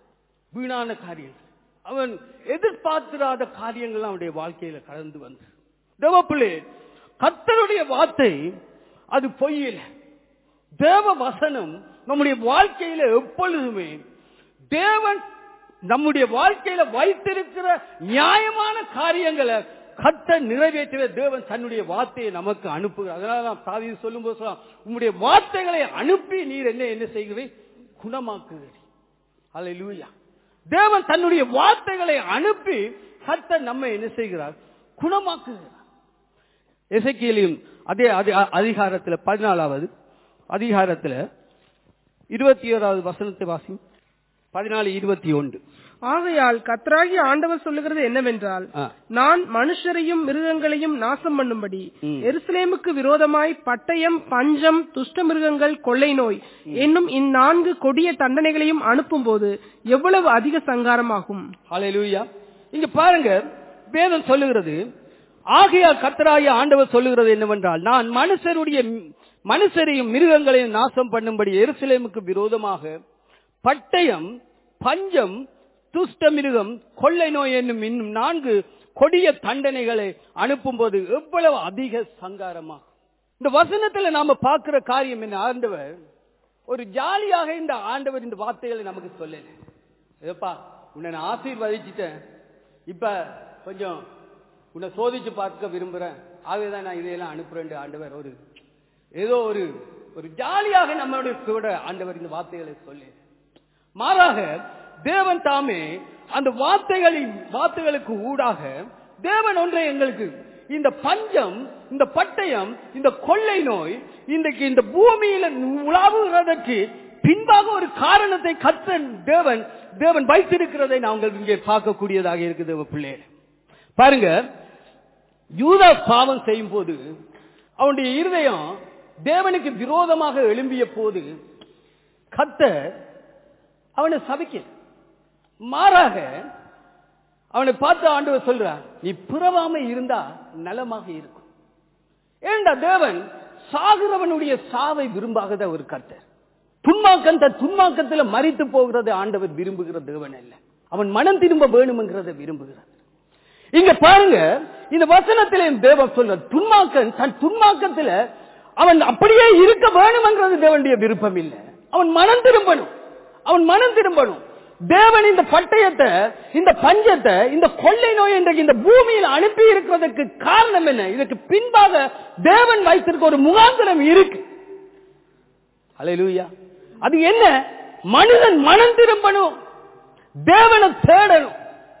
வீணான காரியங்கள், அவன் எதிர்பார்த்திராத காரியங்கள் அவனுடைய வாழ்க்கையில கடந்து வந்து. தேவப்பிள்ளை, கர்த்தருடைய வார்த்தை அது பொய்யில. தேவ வசனம் நம்முடைய வாழ்க்கையில எப்பொழுதுமே தேவன் நம்முடைய வாழ்க்கையில வைத்திருக்கிற நியாயமான காரியங்களை கர்த்தர் நிறைவேற்றிய தேவன் தன்னுடைய வார்த்தையை நமக்கு அனுப்புகிறார். அதனால நாம் தாவீது சொல்லும்போது சொல்லலாம், உம்முடைய வார்த்தைகளை அனுப்பி நீர் என்ன என்ன செய்கிறீர்? குணமாக்குகிறீர். அல்லேலூயா. தேவன் தன்னுடைய வார்த்தைகளை அனுப்பி கர்த்தர் நம்மை என்ன செய்கிறார்? குணமாக்குகிறார். எசேக்கியேலின் அதே அதிகாரத்தில் பதினாலாவது அதிகாரத்தில் இருபத்தி ஓராவது வசனத்தை வாசி. பதினாலு இருபத்தி ஒன்று. ஆகையால் கர்த்தராகிய ஆண்டவர் சொல்லுகிறது என்னவென்றால், நான் மனுஷரையும் மிருகங்களையும் நாசம் பண்ணும்படி எருசலேமுக்கு விரோதமாய் பட்டயம், பஞ்சம், துஷ்ட மிருகங்கள், கொள்ளை நோய் என்னும் இந்நான்கு கொடிய தண்டனைகளையும் அனுப்பும் போது எவ்வளவு அதிக சங்காரமாகும். ஹல்லேலூயா. இங்க பாருங்க, வேதம் சொல்லுகிறது, ஆகையால் கர்த்தராகிய ஆண்டவர் சொல்லுகிறது என்னவென்றால், நான் மனுஷருடைய மனுஷரையும் மிருகங்களையும் நாசம் பண்ணும்படி எருசலேமுக்கு விரோதமாக பட்டயம், பஞ்சம், துஷ்ட மிருகம், கொள்ளை நோய் என்னும் இன்னும் நான்கு கொடிய தண்டனைகளை அனுப்பும் போது எவ்வளவு அதிக சங்காரமாகும். இந்த வசனத்துல நாம பார்க்கிற காரியம் என்ன? ஆண்டவர் ஒரு ஜாலியாக இந்த ஆண்டவர் இந்த வார்த்தைகளை நமக்கு சொல்லல. ஏப்பா, உன்னை நான் ஆசீர்வதிச்சுட்டேன், இப்ப கொஞ்சம் உன்னை சோதிச்சு பார்க்க விரும்புறேன், ஆகவேதான் நான் இதையெல்லாம் அனுப்புறேன். ஆண்டவர் ஒரு ஏதோ ஒரு ஒரு ஜாலியாக நம்மளுடைய கூட ஆண்டவர் இந்த வார்த்தைகளை சொல்லு. மாறாக தேவன் தாமே அந்த வார்த்தைகளின் வார்த்தைகளுக்கு ஊடாக தேவன் ஒன்றை எங்களுக்கு, இந்த பஞ்சம், இந்த பட்டயம், இந்த கொள்ளை நோய் இன்றைக்கு இந்த பூமியில உலாவுகிறதற்கு பின்பாக ஒரு காரணத்தை கர்த்தர் தேவன் தேவன் வைத்திருக்கிறதை நாங்கள் இங்கே பார்க்கக்கூடியதாக இருக்குது. பிள்ளைகள் பாருங்க, யூதா பாவம் செய்யும் போது அவனுடைய இருதயம் தேவனுக்கு விரோதமாக எழும்பிய போது கர்த்தர் அவனை சபிக்க, மாறாக அவனை பார்த்து ஆண்டவர் சொல்றார், நீ பிறவாம இருந்தா நலமாக இருக்கும். ஏண்டா தேவன் சாகிறவனுடைய சாவை விரும்பாத ஒரு கர்த்தர். துன்மாக்கம் தன் துன்மாக்கத்தில் மரித்து போகிறது ஆண்டவர் விரும்புகிற தேவன் அல்ல. அவன் மனம் திரும்ப வேணும்ங்கிறத விரும்புகிறார். இங்க பாருங்க, இந்த வசனத்திலே தேவன் சொல்ற துன்மாக்கன் தன் துன்மாக்கத்துல அவன் அப்படியே இருக்க வேணும்ங்கிறது தேவனுடைய விருப்பம் இல்லை. அவன் மனம் திரும்பணும், அவன் மனம் திரும்பணும். தேவன் இந்த பட்டயத்தை, இந்த பஞ்சத்தை, இந்த கொள்ளை நோய் இன்றைக்கு இந்த பூமியில் அனுப்பி இருக்கிறதுக்கு காரணம் என்ன? இதற்கு பின்பாக தேவன் வைத்திருக்க ஒரு முகாந்திரம் இருக்கு. அல்லேலூயா. அது என்ன? மனிதன் மனம் திரும்பணும், தேவனை தேடணும்,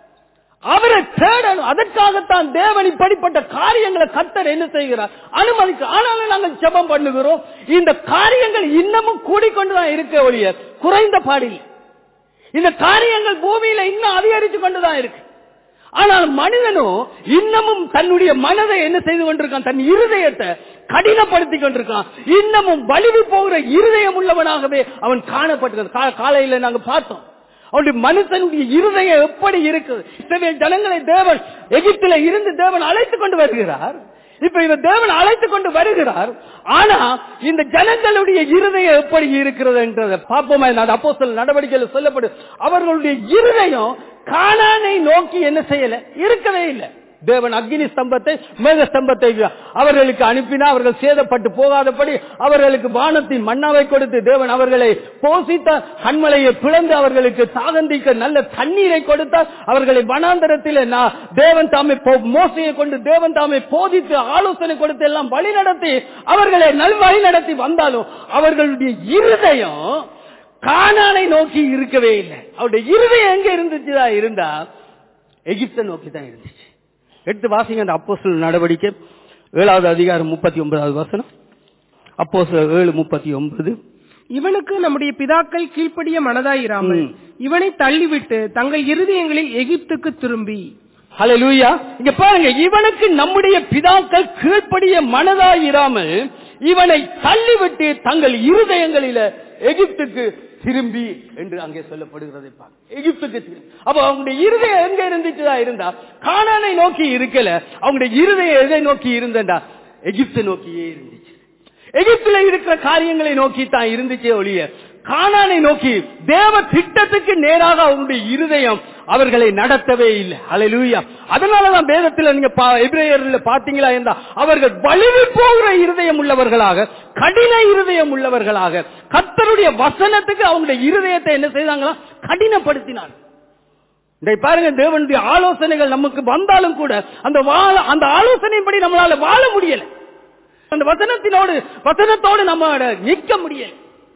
அவரை தேடணும். அதற்காகத்தான் தேவன் இப்படிப்பட்ட காரியங்களை கர்த்தர் என்ன செய்கிறார்? அனுமதிக்க. ஆனாலும் நாங்கள் ஜெபம் பண்ணுகிறோம், இந்த காரியங்கள் இன்னமும் கூடிக்கொண்டுதான் இருக்க ஒழிய குறைந்த பாடில்லை. இந்த காரியங்கள் பூமியில இன்னும் அதிகரித்து கொண்டுதான் இருக்கு. ஆனால் மனிதனும் இன்னமும் தன்னுடைய மனதை என்ன செய்து கொண்டிருக்கான்? தன் இருதயத்தை கடினப்படுத்தி கொண்டிருக்கான். இன்னமும் வலிவு போகிற இருதயம் உள்ளவனாகவே அவன் காணப்பட்டிருக்கான். காலையில நாங்க பார்த்தோம், அவனுடைய மனுஷனுடைய இருதயம் எப்படி இருக்குது. இஸ்ரவேல் ஜனங்களை தேவன் எகிப்தில இருந்து தேவன் அழைத்துக் கொண்டு வருகிறார். இப்ப இந்த தேவன் அழைத்துக் கொண்டு வருகிறார். ஆனா இந்த ஜனங்களுடைய இருதயம் எப்படி இருக்கிறது என்றதை பார்ப்போமா? அப்போஸ்தலர் நடவடிக்கையில் சொல்லப்படும், அவர்களுடைய இருதயம் கானானை நோக்கி என்ன செய்யல, இருக்கவே இல்லை. தேவன் அக்னி ஸ்தம்பத்தை, மேக ஸ்தம்பத்தை அவர்களுக்கு அனுப்பினா அவர்கள் சேதப்பட்டு போகாதபடி அவர்களுக்கு வானத்தின் மன்னாவை கொடுத்து தேவன் அவர்களை போஷித்தார். கண்மலையை பிளந்து அவர்களுக்கு தாகந்திக்க நல்ல தண்ணீரை கொடுத்தார். அவர்களை வனாந்தரத்தில் தேவன் தாமே மோசையை கொண்டு தேவன் தாமே போதித்து ஆலோசனை கொடுத்து எல்லாம் வழி நடத்தி அவர்களை நல் வழி நடத்தி வந்தாலும் அவர்களுடைய இருதயம் கானானை நோக்கி இருக்கவே இல்லை. அவருடைய இருதயம் எங்க இருந்துச்சுதா இருந்தா எகிப்தை நோக்கி தான் இருந்துச்சு. எடுத்து வாசிங்க அந்த அப்போஸ்தலர் நடவடிக்கை ஏழாவது அதிகாரம் முப்பத்தி ஒன்பதாவது வசனம். அப்போஸ்தலர் ஏழு முப்பத்தி ஒன்பது. இவனுக்கு நம்முடைய பிதாக்கள் கீழ்ப்படிய மனதாயிராமல் இவனை தள்ளிவிட்டு தங்கள் இருதயங்களில் எகிப்துக்கு திரும்பி. ஹல்லேலூயா. இங்க பாருங்க, இவனுக்கு நம்முடைய பிதாக்கள் கீழ்ப்படிய மனதாயிராமல் இவனை தள்ளிவிட்டு தங்கள் இருதயங்களில எகிப்துக்கு திரும்பி என்று அங்கே சொல்லப்படுகிறது. எகிப்துக்கு திரும்பி. அப்ப அவங்களுடைய இருதயம் எங்க இருந்துச்சுதான் இருந்தா கானானை நோக்கி இருக்கல, அவங்களுடைய இருதயம் எதை நோக்கி இருந்தா எகிப்தை நோக்கியே இருந்துச்சு. எகிப்துல இருக்கிற காரியங்களை நோக்கி தான் இருந்துச்சே ஒழிய கானானை நோக்கி தேவ திட்டத்துக்கு நேராக அவங்களுடைய இருதயம் அவர்களை நடத்தவே இல்லை. ஹல்லேலூயா. அதனாலதான் வேதத்தில் நீங்க எபிரேயர்ல பாத்தீங்களா இருந்தா அவர்கள் வலிவு போகிற இருதயம் உள்ளவர்களாக, கடின இருதயம் உள்ளவர்களாக கர்த்தருடைய வசனத்துக்கு அவங்களுடைய இருதயத்தை என்ன செய்தாங்களா? கடினப்படுத்தினார். பாருங்க, தேவனுடைய ஆலோசனைகள் நமக்கு வந்தாலும் கூட அந்த அந்த ஆலோசனைப்படி நம்மளால வாழ முடியல. அந்த வசனத்தினோடு வசனத்தோடு நம்ம நிற்க முடியல.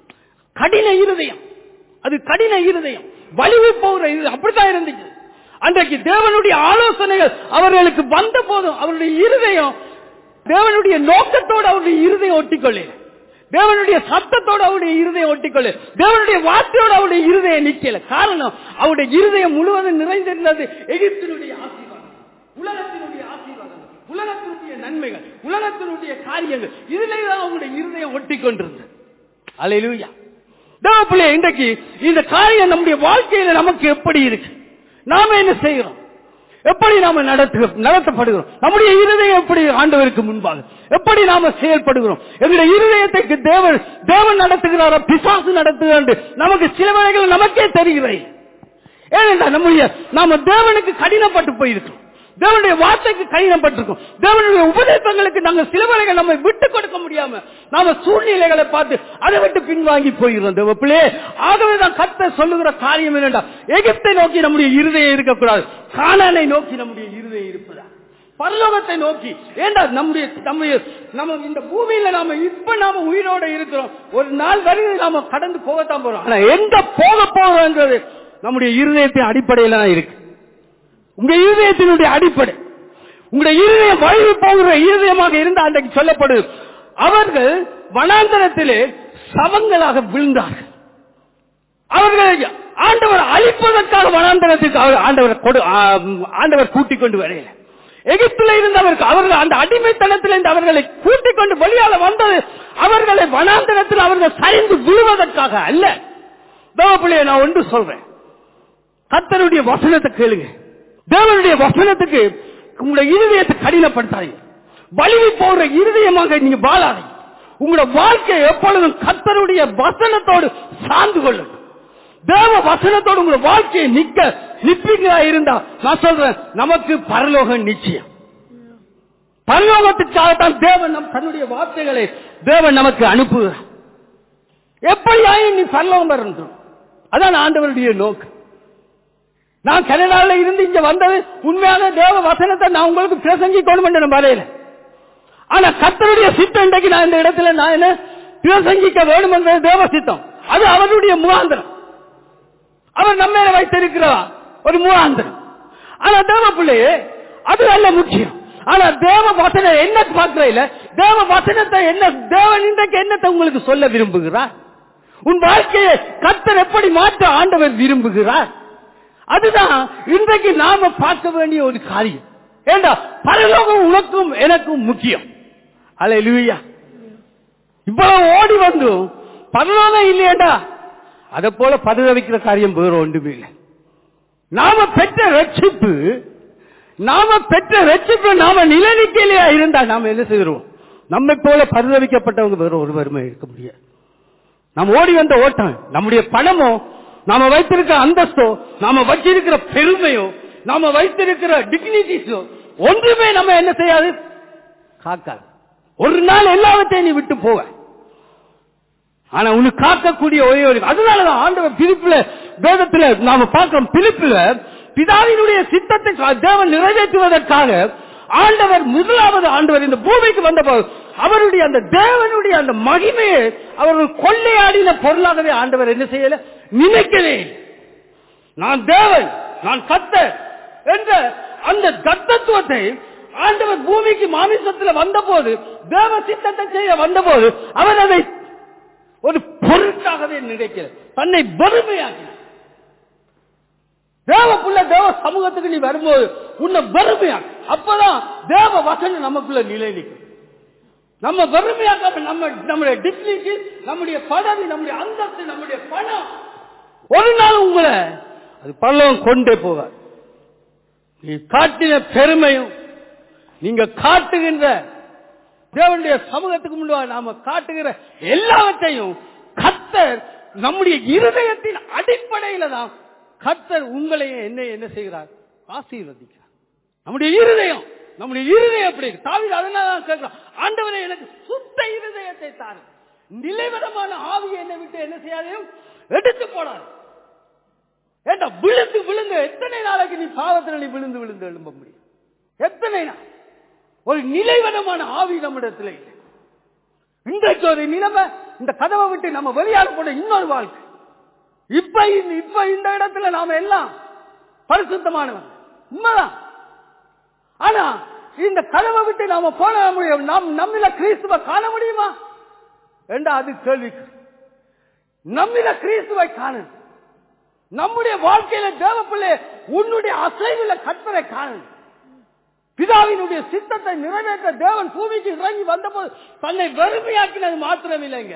கடின இருதயம், அது கடின இருதயம், வலிவு போகிற இது அப்படித்தான் இருந்துச்சு. அன்றைக்கு தேவனுடைய ஆலோசனைகள் அவர்களுக்கு வந்த போதும் அவருடைய இருதயம் தேவனுடைய நோக்கத்தோடு அவருடைய இருதயம் ஒட்டிக்கொள்ள, தேவனுடைய சத்தத்தோடு அவருடைய இருதயம் ஒட்டிக்கொள்ள, தேவனுடைய வார்த்தையோடு அவருடைய இருதயம் நிற்கல. காரணம், அவருடைய இருதயம் முழுவதும் நிறைந்திருந்தது எகிப்தினுடைய ஆசீர்வாதம், உலகத்தினுடைய ஆசீர்வாதம், உலகத்தினுடைய நன்மைகள், உலகத்தினுடைய காரியங்கள், இதிலே தான் அவங்களுடைய இருதயம் ஒட்டிக்கொண்டிருந்தது. அல்லேலூயா. தேவப்பிள்ளை, இன்றைக்கு இந்த காரியம் நம்முடைய வாழ்க்கையில நமக்கு எப்படி இருக்கு? நாம என்ன செய்கிறோம்? எப்படி நாம நடத்து நடத்தப்படுகிறோம்? நம்முடைய இருதயம் எப்படி ஆண்டவருக்கு முன்பாக எப்படி நாம செயல்படுகிறோம்? எங்களுடைய இருதயத்துக்கு தேவன் தேவன் நடத்துகிறாரா, பிசாசு நடத்துகிறார் நமக்கு சில வேளைகள் நமக்கே தெரிகிறது. ஏனென்றால் நம்முடைய நாம தேவனுக்கு கடினப்பட்டு போயிருக்கிறோம், தேவனுடைய வார்த்தைக்கு கடினப்பட்டிருக்கும், தேவனுடைய உபதேசங்களுக்கு நாங்கள் சில வேளைகள் நம்ம விட்டு கொடுக்க முடியாம நாம சூழ்நிலைகளை பார்த்து அதை விட்டு பின்வாங்கி போகிறோம். தேவப்பிள்ளை, ஆகவே தான் கர்த்தர் சொல்லுகிற காரியம் என்னென்றா, எகிப்தை நோக்கி நம்முடைய இருதயம் இருக்கக்கூடாது, கானானை நோக்கி நம்முடைய இருதயம் இருப்பதா, பரலோகத்தை நோக்கி. ஏண்டா நம்முடைய நம்முடைய நம்ம இந்த பூமியில நாம இப்ப நாம உயிரோட இருக்கிறோம், ஒரு நாள் வரைக்கும் நாம கடந்து போகத்தான் போறோம். ஆனா எங்க போக போகிறோம்ன்றது நம்முடைய இருதயத்தின் அடிப்படையில தான் இருக்கு. உங்க இருதயத்தினுடைய அடிப்படை, உங்களுடைய இருதயம் வழிவு போகிற இருதயமாக இருந்த அன்றைக்கு சொல்லப்படுது, அவர்கள் வனாந்தரத்திலே சவங்களாக விழுந்தார்கள். அவர்கள் ஆண்டவர் அழிப்பதற்காக வனாந்தரத்திற்கு ஆண்டவர் ஆண்டவர் கூட்டிக் கொண்டு வரையில, எகிப்தில் இருந்தவருக்கு அவர்கள் அந்த அடிமைத்தனத்திலிருந்து அவர்களை கூட்டிக் கொண்டு வெளியால வந்தது அவர்களை வனாந்தரத்தில் அவர்கள் சரிந்து விழுவதற்காக அல்ல. தேவப்பிள்ளையை நான் ஒன்று சொல்றேன், கர்த்தருடைய வசனத்தை கேளுங்க. தேவனுடைய வசனத்துக்கு உங்களுடைய இருதயத்தை கடினப்படுத்தாதீங்க, வலிவு போன்ற இருதயமாக நீங்க வாழாதீங்க. உங்களுடைய வாழ்க்கை எப்பொழுதும் கர்த்தருடைய வசனத்தோடு சார்ந்து கொள்ளும். தேவ வசனத்தோடு உங்களுடைய வாழ்க்கையை நிக்க நிற்பீங்களா இருந்தா நான் சொல்றேன், நமக்கு பரலோகம் நிச்சயம். பரலோகத்துக்காகத்தான் தேவன் நம் தன்னுடைய வார்த்தைகளை தேவன் நமக்கு அனுப்புகிறார். எப்படியாயும் நீ பரலோகம் வரணும், அதான் ஆண்டவருடைய நோக்கம். நான் கனடால இருந்து இங்க வந்தது உண்மையாக தேவ வசனத்தை நான் உங்களுக்கு பிரசங்கிக்கணும் என்று வரையில. ஆனா கர்த்தருடைய சித்தம் இன்றைக்கு நான் இந்த இடத்துல நான் என்ன பிரசங்கிக்க வேண்டும் என்பது தேவ சித்தம், அது அவருடைய முகாந்திரம். அவர் நம்ம வைத்திருக்கிறார் ஒரு முகாந்திரம். ஆனா தேவ பிள்ளையே அது அல்ல முக்கியம். ஆனா தேவ வசனம் என்ன பார்க்கல, தேவ வசனத்தை என்ன தேவன் இன்றைக்கு என்னத்தை உங்களுக்கு சொல்ல விரும்புகிறார், உன் வாழ்க்கையை கர்த்தர் எப்படி மாற்ற ஆண்டவர் விரும்புகிறார், அதுதான் இன்றைக்கு நாம பார்க்க வேண்டிய ஒரு காரியம். ஏண்டா பரலோகம் உனக்கும் எனக்கும் முக்கியம். அல்லேலூயா. இவ்வளவு ஓடி வந்து பரலோகம் இல்லையேண்டா அதை போல பரிதவிக்கிற காரியம் வேற ஒன்றுமே இல்லை. நாம பெற்ற ரட்சிப்பு நாம பெற்ற ரட்சிப்பு நாம நிலைநிலையா இருந்தா நாம என்ன செய்கிறோம், நம்மை போல பரிதவிக்கப்பட்டவங்க வேற ஒரு வறுமை இருக்க முடியாது. நாம் ஓடி வந்த ஓட்டம், நம்முடைய பணமோ, நாம வைத்திருக்கிற அந்தஸ்தோ, நாம வச்சிருக்கிற பெருமையோ, நாம வைத்திருக்கிற டிக்னிட்டிஸோ ஒன்றுமே நம்ம என்ன செய்யாது, காக்காது. ஒரு நாள் எல்லாவற்றையும் நீ விட்டு போவ, ஆனா உனக்கு காக்கக்கூடிய ஒரே ஒரு, அதனாலதான் ஆண்டவர் பிலிப்புல வேதத்துல நாம பார்க்கிறோம், பிலிப்புல பிதாவினுடைய சித்தத்தை தேவன் நிறைவேற்றுவதற்காக ஆண்டவர் முதலாவது ஆண்டவர் இந்த பூமிக்கு வந்தபோது அவருடைய அந்த தேவனுடைய அந்த மகிமையை அவர்கள் கொள்ளையாடின பொருளாகவே ஆண்டவர் என்ன செய்யல, நினைக்கவே. நான் தேவன், நான் கர்த்தர் என்ற அந்த கர்த்தத்துவத்தை ஆண்டவர் பூமிக்கு மாமிசத்தில் வந்தபோது, தேவ சித்தத்தை செய்ய வந்தபோது அவர் அதை ஒரு பொருட்டாகவே நினைக்கிறார், தன்னை வறுமையாக்கி. தேவ புள்ள தேவ சமூகத்துக்கு நீ வரும்போது உன்னை வறுமையாக்கு, அப்பதான் தேவ வசனம் நமக்குள்ள நிலை நிற்கும். நம்ம வறுமையாக்க நம்ம நம்முடைய டிக்னிட்டி, நம்முடைய பதவி, நம்முடைய அந்தஸ்து, நம்முடைய பணம் ஒரு நாள் உங்களை அது பள்ளம் கொண்டே போவார். நீ காட்டின பெருமையும் நீங்க காட்டுகின்ற தேவனுடைய சமூகத்துக்கு முன்பாக நாம காட்டுகிற எல்லாவற்றையும் கர்த்தர் நம்முடைய இருதயத்தின் அடிப்படையில தான் கர்த்தர் உங்களையே என்ன என்ன செய்கிறார், ஆசீர்வதிக்கிறார். நம்முடைய இருதயம் நம்முடைய இருதயம் எப்படி தாவீது அதனால கேட்கிறான், ஆண்டவரே எனக்கு சுத்த இருதயத்தை தாரு, நிலைவரமான ஆவியை என்னை விட்டு என்ன செய்யாதையும் எடுத்து போடாது. ஏண்டா விழுந்து விழுந்து எத்தனை நாளைக்கு நீ பாவத்தில் நீ விழுந்து விழுந்து எழும்ப முடியும்? எத்தனை நாள்? ஒரு நிலைவனமான ஆவி நம்மிடத்தில் இல்லை. இன்றைக்கு ஒரு நிலைமை, இந்த கதவை விட்டு நம்ம வெளியாட போன இன்னொரு வாழ்க்கை. இப்ப இப்ப இந்த இடத்துல நாம எல்லாம் பரிசுத்தமானவன் உண்மைதான். ஆனா இந்த கதவை விட்டு நாம போன முடியும், நாம் நம்மில கிறிஸ்துவை காண முடியுமா என்றா அது கேள்வி. நம்மில கிறிஸ்துவை காண, நம்முடைய வாழ்க்கையில தேவ பிள்ளை உன்னுடைய அசைவுல கர்த்தரை காண, பிதாவினுடைய சித்தத்தை நிறைவேற்ற தேவன் பூமிக்கு இறங்கி வந்தபோது தன்னை வெறுமையாக்கினது மாத்திரமில்லைங்க,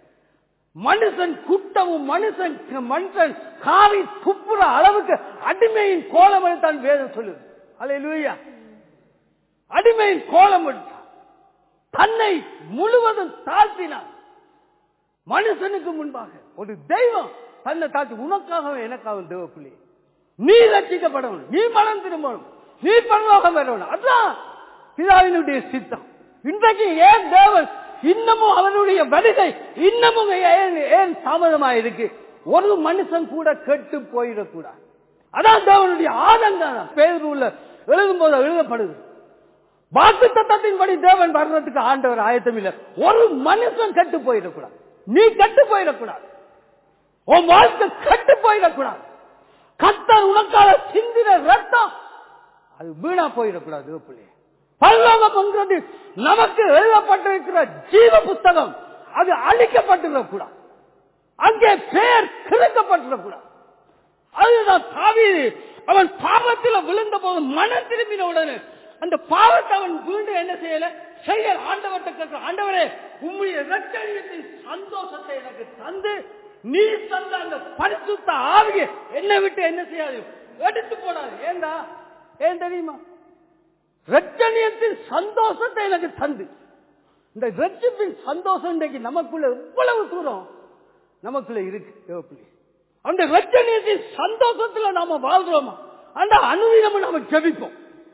மனுஷன் குட்டமும் மனுஷன் மனுஷன் காவி துப்புற அளவுக்கு அடிமையின் கோலம் எடுத்தான் வேதம் சொல்லுது. அல்லேலூயா. அடிமையின் கோலம் எடுத்தான், தன்னை முழுவதும் தாழ்த்தினான். மனுஷனுக்கு முன்பாக ஒரு தெய்வம் தன்னை தாழ்த்தி, உனக்காக எனக்காக தேவ பிள்ளை நீ ரட்சிக்கப்படணும், நீ மனம் திரும்பணும், நீ பரலோகம் வரணும். அதுதான் பிதாவினுடைய சித்தம். இன்றைக்கு ஏன் தேவன் இன்னமும் அவருடைய வருகை இன்னமும் ஏன் தாமதமாக இருக்கு? ஒரு மனுஷன் கூட கெட்டு போயிடக்கூடாது. அதான் தேவனுடைய ஆதங்கம். பேதுருவுல எழுதும் போது எழுதப்படுது, வாக்குத்தத்தத்தின்படி தேவன் வர்றதுக்கு ஆண்டவர் ஆயத்தம் இல்லை. ஒரு மனுஷன் கெட்டு போயிடக்கூடாது, நீ கெட்டு போயிடக்கூடாது, உன் வாழ்க்கை கெட்டு போயிடக்கூடாது. கர்த்தர் உனக்காக சிந்தின ரத்தம் அது வீணா போயிடக்கூடாது. பரலோகம் நமக்கு எழுதப்பட்டிருக்கிற ஜீவ புத்தகம் அது அழிக்கப்பட்டிடக்கூடாது, அங்கே பெயர் கிழக்கப்பட்டிடக்கூடாது. அதுதான் தாவீது அவன் பாவத்தில் விழுந்த போது மனம் திரும்பின உடனே அந்த பாவத்தை அவன் வீண்டு என்ன செய்யல செய்ய ஆண்டவர்கிட்ட கேட்க, ஆண்டவரே உம்முடைய இரட்சணியத்தின் சந்தோஷத்தை எனக்கு தந்து நீ தந்த அந்த பரிசுத்த ஆவியை என்னை விட்டு என்ன செய்யாது, எடுத்து போடாது. ஏண்டா ஏன் தெரியுமா? இரட்சணியத்தின் சந்தோஷத்தை எனக்கு தந்து, இந்த இரட்சிப்பின் சந்தோஷம் இன்றைக்கு நமக்குள்ள எவ்வளவு தூரம் நமக்குள்ள இருக்கு. அந்த இரட்சணியத்தின் சந்தோஷத்துல நாம வாழ்றோமா? அந்த அனுதினமும் நாம ஜெபிப்போம்,